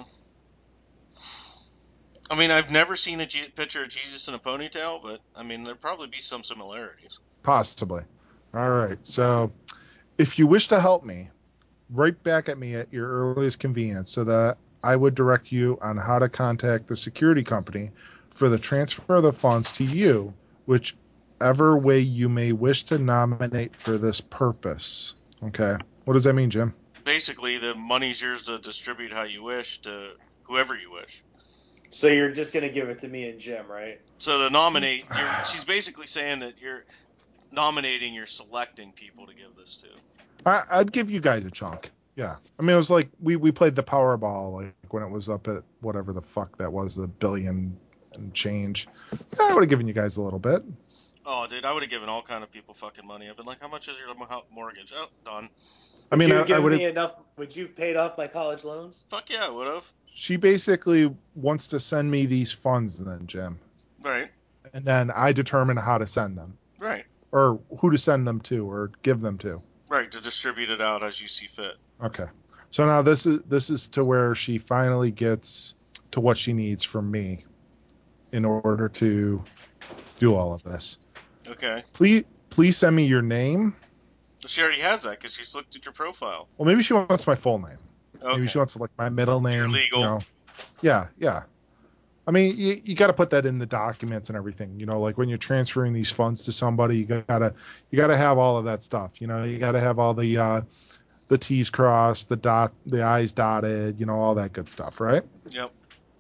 I mean, I've never seen a picture of Jesus in a ponytail, but I mean, there'd probably be some similarities. Possibly. All right. So if you wish to help me, write back at me at your earliest convenience so that I would direct you on how to contact the security company for the transfer of the funds to you, whichever way you may wish to nominate for this purpose. Okay. What does that mean, Jim? Basically, the money's yours to distribute how you wish to whoever you wish. So you're just gonna give it to me and Jim, right? So to nominate, she's basically saying that you're nominating, you're selecting people to give this to. I'd give you guys a chunk. Yeah. I mean, it was like we played the Powerball like when it was up at whatever the fuck that was, the billion and change. Yeah, I would have given you guys a little bit. Oh, dude, I would have given all kind of people fucking money. I've been like, how much is your mortgage? Oh, done. Would you have I given would me have. enough? Would you have paid off my college loans? Fuck yeah, I would have. She basically wants to send me these funds, then Jim, Right, and then I determine how to send them, right, or who to send them to, or give them to. right. To distribute it out as you see fit. Okay. So now this is to where she finally gets to what she needs from me in order to do all of this. Okay. Please send me your name. She already has that because she's looked at your profile. Well, maybe she wants my full name. Okay. Maybe she wants like my middle name. You're legal. You know. Yeah. I mean, you got to put that in the documents and everything. You know, like when you're transferring these funds to somebody, you gotta have all of that stuff. You know, you got to have all the T's crossed, the I's dotted. You know, all that good stuff, right? Yep.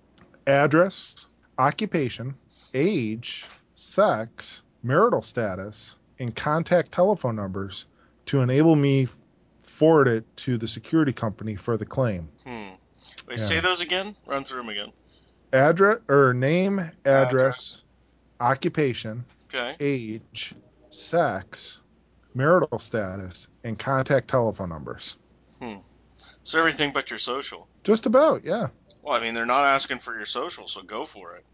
Address, occupation, age, sex, marital status, and contact telephone numbers to enable me forward it to the security company for the claim. Wait, Yeah. say those again. Run through them again. Address or name, address, occupation, Okay. age, sex, marital status, and contact telephone numbers. So everything but your social. Just about, yeah. Well, I mean, they're not asking for your social, so go for it.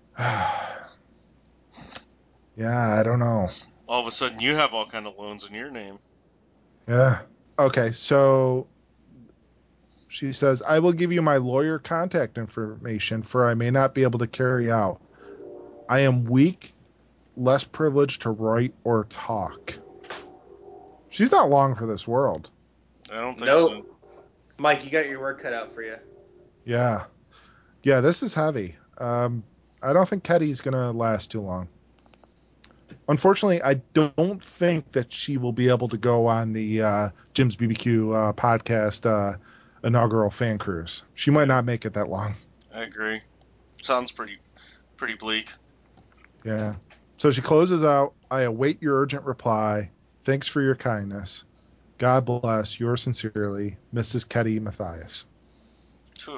Yeah, I don't know. All of a sudden, you have all kind of loans in your name. Yeah. Okay, so she says, I will give you my lawyer contact information, for I may not be able to carry out. I am weak, less privileged to write or talk. She's not long for this world. I don't think Nope. so. Mike, you got your work cut out for you. Yeah. Yeah, this is heavy. I don't think Ketty's going to last too long. Unfortunately, I don't think that she will be able to go on the Jim's BBQ podcast inaugural fan cruise. She might not make it that long. I agree. Sounds pretty bleak. Yeah. So she closes out. I await your urgent reply. Thanks for your kindness. God bless. Yours sincerely, Mrs. Ketty Matthias. Whew.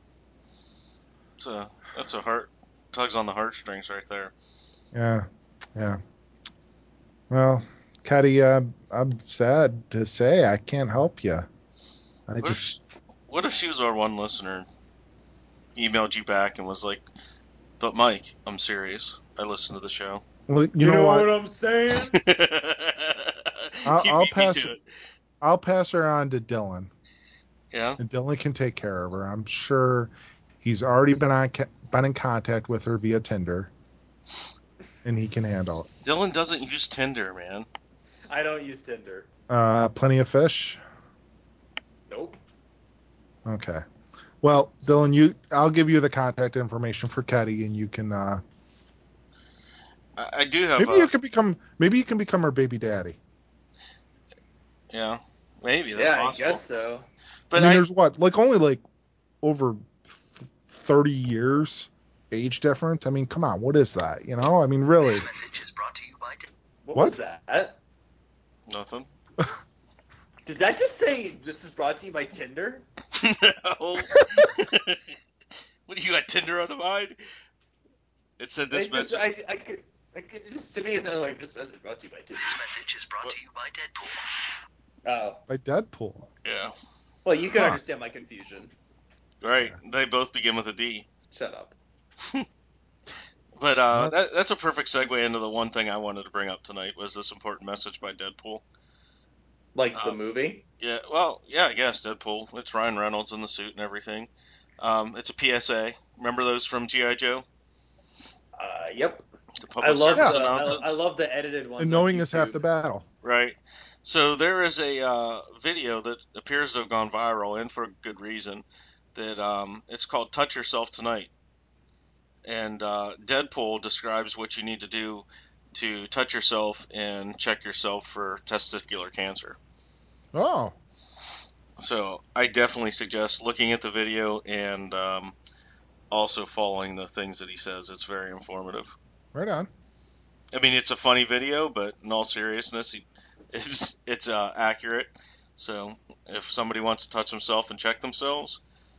That's a heart tugs on the heartstrings right there. Yeah. Well, Ketty, I'm sad to say I can't help you. What if she was our one listener, emailed you back and was like, "But Mike, I'm serious. I listened to the show." Well, you know what? I'm saying? I'll You beat me pass. to it. I'll pass her on to Dylan, Yeah. and Dylan can take care of her. I'm sure he's already been in contact with her via Tinder, and he can handle it. Dylan doesn't use Tinder, man. I don't use Tinder. Plenty of fish. Nope. Okay. Well, Dylan, I'll give you the contact information for Ketty, and you can. I do have Maybe you can become her baby daddy. yeah, maybe that's Yeah, I possible. guess so. But I mean, there's only over 30 years age difference. I mean, come on, what is that? You know, I mean, really. What What? was that? nothing. Did that just say this is brought to you by Tinder? No. What, you got Tinder on the mind? It said this message. Just to me, it sounded like this message brought to you by Tinder. This message is brought to you by Deadpool. Oh, By Deadpool. Yeah. well, you can Huh. understand my confusion. Right. Yeah. They both begin with a D. Shut up. But Huh. that's a perfect segue into the one thing I wanted to bring up tonight was this important message by Deadpool. Like the movie? Yeah, well, yeah, I guess Deadpool. It's Ryan Reynolds in the suit and everything. It's a PSA. Remember those from G.I. Joe? Yep. The I public love service the announcement. I love the edited ones And on knowing YouTube. is half the battle. Right. So there is a video that appears to have gone viral, and for good reason, that it's called Touch Yourself Tonight. And Deadpool describes what you need to do to touch yourself and check yourself for testicular cancer. Oh, So I definitely suggest looking at the video and also following the things that he says. It's very informative. right on. I mean, it's a funny video, but in all seriousness, it's accurate. So if somebody wants to touch themselves and check themselves,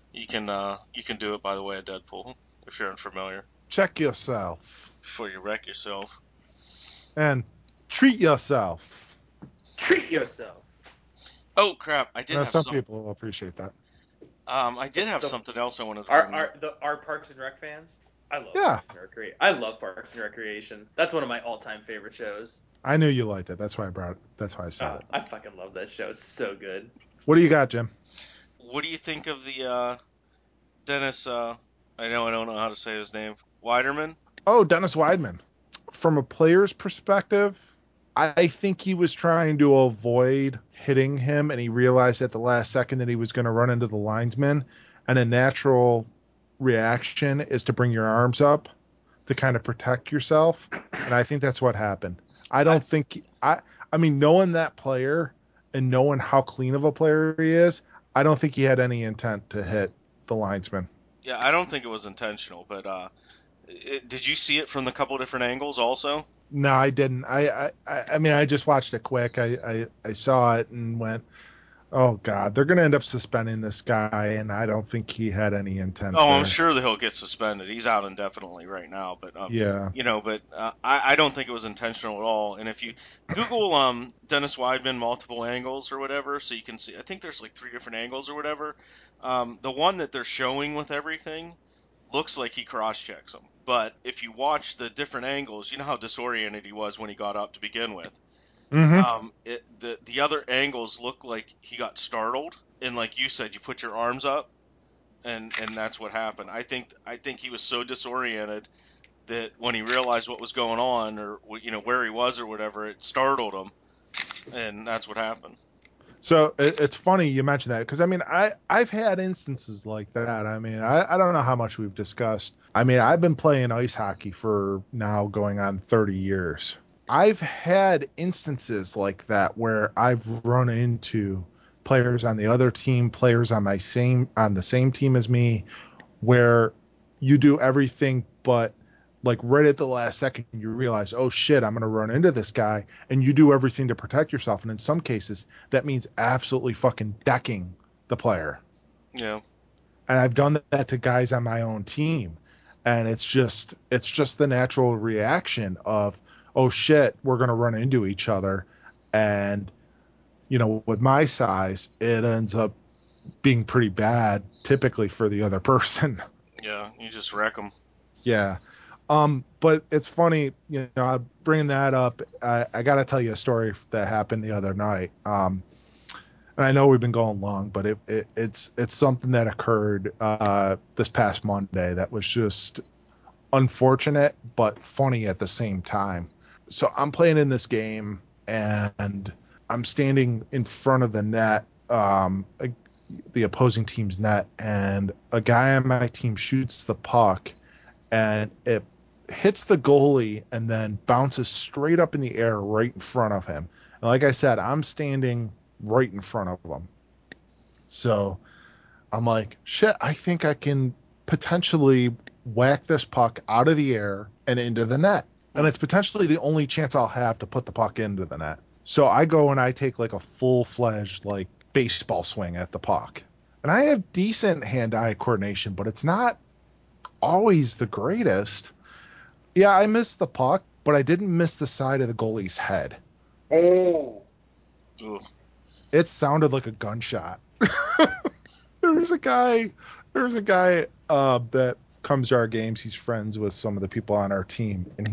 you can do it by the way of Deadpool if you're unfamiliar Check yourself before you wreck yourself. and treat yourself. Treat yourself. Oh crap! I did Now, have some some. people will appreciate that. I did have The something else I wanted to bring our up. our Parks and Rec fans. I love Yeah, Parks and Recreation. I love Parks and Recreation. That's one of my all-time favorite shows. I knew you liked it. That's why I brought it. That's why I said it. I fucking love that show. It's so good. What do you got, Jim? What do you think of the Dennis? I don't know how to say his name. Weiderman. Oh, Dennis Weidman. From a player's perspective, I think he was trying to avoid hitting him, and he realized at the last second that he was going to run into the linesman. And a natural reaction is to bring your arms up to kind of protect yourself. And I think that's what happened. I don't think I mean, knowing that player and knowing how clean of a player he is, I don't think he had any intent to hit the linesman. Yeah, I don't think it was intentional, but did you see it from the couple different angles also? No, I didn't. I mean, I just watched it quick. I saw it and went, "Oh God, they're going to end up suspending this guy," and I don't think he had any intent Oh, I'm there. sure that he'll get suspended. He's out indefinitely right now, but Yeah. I don't think it was intentional at all. And if you Google Dennis Weidman multiple angles or whatever, so you can see, I think there's like three different angles or whatever. The one that they're showing with everything looks like he cross checks him, but if you watch the different angles, you know how disoriented he was when he got up to begin with. Mm-hmm. The other angles look like he got startled, and like you said, you put your arms up and that's what happened. I think he was so disoriented that when he realized what was going on or where he was or whatever, it startled him, and that's what happened. So it's funny you mentioned that because I mean I've had instances like that. I mean I don't know how much we've discussed. I mean I've been playing ice hockey for now going on 30 years. I've had instances like that where I've run into players on the other team, players on the same team as me, where you do everything but like right at the last second you realize, oh shit, I'm gonna run into this guy, and you do everything to protect yourself. And in some cases, that means absolutely fucking decking the player. Yeah, And I've done that to guys on my own team. And it's just the natural reaction of, oh shit, we're gonna run into each other. And with my size, it ends up being pretty bad typically for the other person. yeah, you just wreck them. Yeah. But it's funny, bringing that up. I got to tell you a story that happened the other night. And I know we've been going long, but it's something that occurred this past Monday that was just unfortunate but funny at the same time. So I'm playing in this game and I'm standing in front of the net, the opposing team's net, and a guy on my team shoots the puck and it hits the goalie and then bounces straight up in the air right in front of him. And like I said, I'm standing right in front of him. So I'm like, shit, I think I can potentially whack this puck out of the air and into the net. And it's potentially the only chance I'll have to put the puck into the net. So I go and I take like a full fledged, like baseball swing at the puck. And I have decent hand eye coordination, but it's not always the greatest. Yeah, I missed the puck, but I didn't miss the side of the goalie's head. Oh. Ugh. It sounded like a gunshot. there was a guy, there was a guy that comes to our games. He's friends with some of the people on our team, and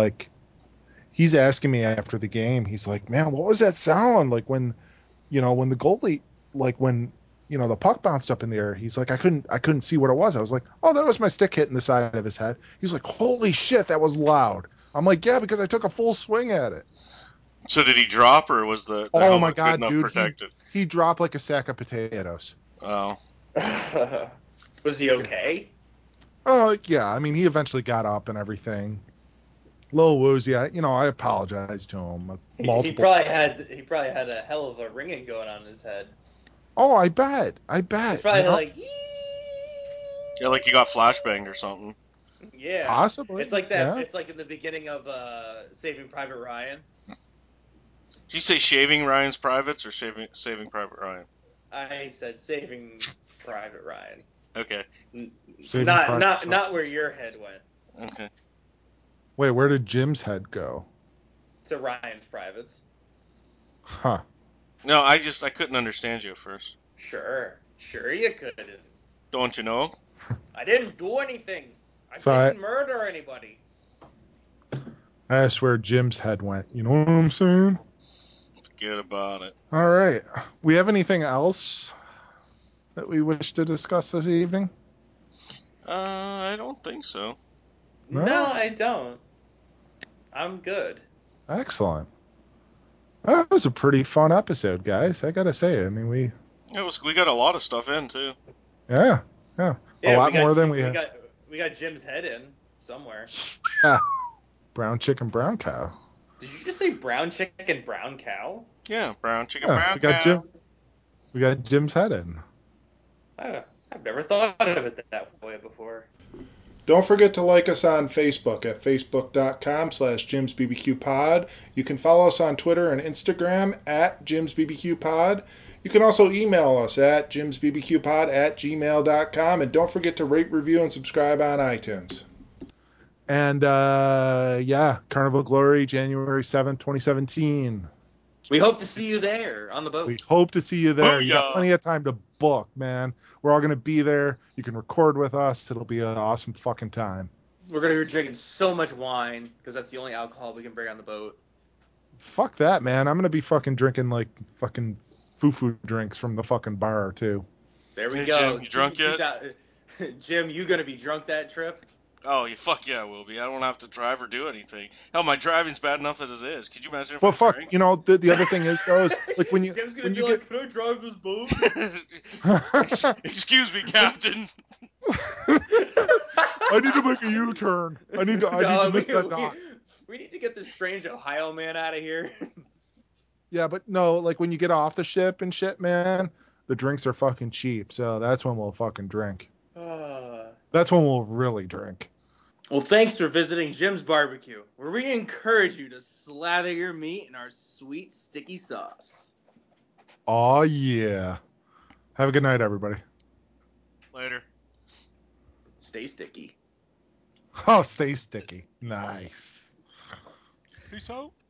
he's asking me after the game. He's like, "Man, what was that sound like when the goalie, like when the puck bounced up in the air?" He's like, I couldn't see what it was. I was like, "Oh, that was my stick hitting the side of his head." He's like, "Holy shit, that was loud." I'm like, "Yeah, because I took a full swing at it." So did he drop, or was the Oh my helmet good god, enough dude, he protected? he dropped like a sack of potatoes. Oh, Was he okay? Oh yeah, I mean he eventually got up and everything. Little woozy, I apologized to him He multiple. probably had a hell of a ringing going on in his head. Oh, I bet. He's probably like, Yeah, like you got flashbanged or something. yeah. Possibly. It's like that. Yeah. It's like in the beginning of Saving Private Ryan. Did you say Shaving Ryan's Privates or Saving Private Ryan? I said Saving Private Ryan. Okay. Saving Private Not where Ryan. your head went. Okay. Wait, where did Jim's head go? To Ryan's Privates. Huh. No, I couldn't understand you at first. Sure you couldn't. Don't you know? I didn't do anything. I So didn't murder anybody. I asked where Jim's head went. You know what I'm saying? Forget about it. All right. We have anything else that we wish to discuss this evening? I don't think so. No, I don't. I'm good. Excellent. That was a pretty fun episode, guys. I gotta say. I mean, we We got a lot of stuff in too. a lot more than we we had. got Jim's head in somewhere. Yeah. Brown chicken, brown cow. Did you just say brown chicken, brown cow? Yeah, brown chicken, Yeah, brown we got cow. We got Jim's head in. I've never thought of it that way before. Don't forget to like us on Facebook at facebook.com/JimsBBQPod. You can follow us on Twitter and Instagram at JimsBBQPod. You can also email us at JimsBBQPod@gmail.com. And don't forget to rate, review, and subscribe on iTunes. And Carnival Glory, January 7th, 2017. We hope to see you there on the boat. We hope to see you there. You got Booyah! plenty of time to book, man. We're all going to be there. You can record with us. It'll be an awesome fucking time. We're going to be drinking so much wine because that's the only alcohol we can bring on the boat. Fuck that, man. I'm going to be fucking drinking like fucking foo-foo drinks from the fucking bar, too. There we Hey, go. Jim, you drunk yet? Jim, you going to be drunk that trip? Oh, fuck yeah, I will be. I don't have to drive or do anything. Hell, my driving's bad enough as it is. Could you imagine if Well, I fuck. drank? The other thing is, though, is like Jim's going to be like, can I drive this boat? Excuse me, Captain. I need to make a U-turn. I need to miss that dock. We need to get this strange Ohio man out of here. Yeah, but no, like when you get off the ship and shit, man, the drinks are fucking cheap. So that's when we'll fucking drink. That's when we'll really drink. Well, thanks for visiting Jim's Barbecue, where we encourage you to slather your meat in our sweet, sticky sauce. Oh, yeah. Have a good night, everybody. Later. Stay sticky. Oh, stay sticky. Nice. Peace out.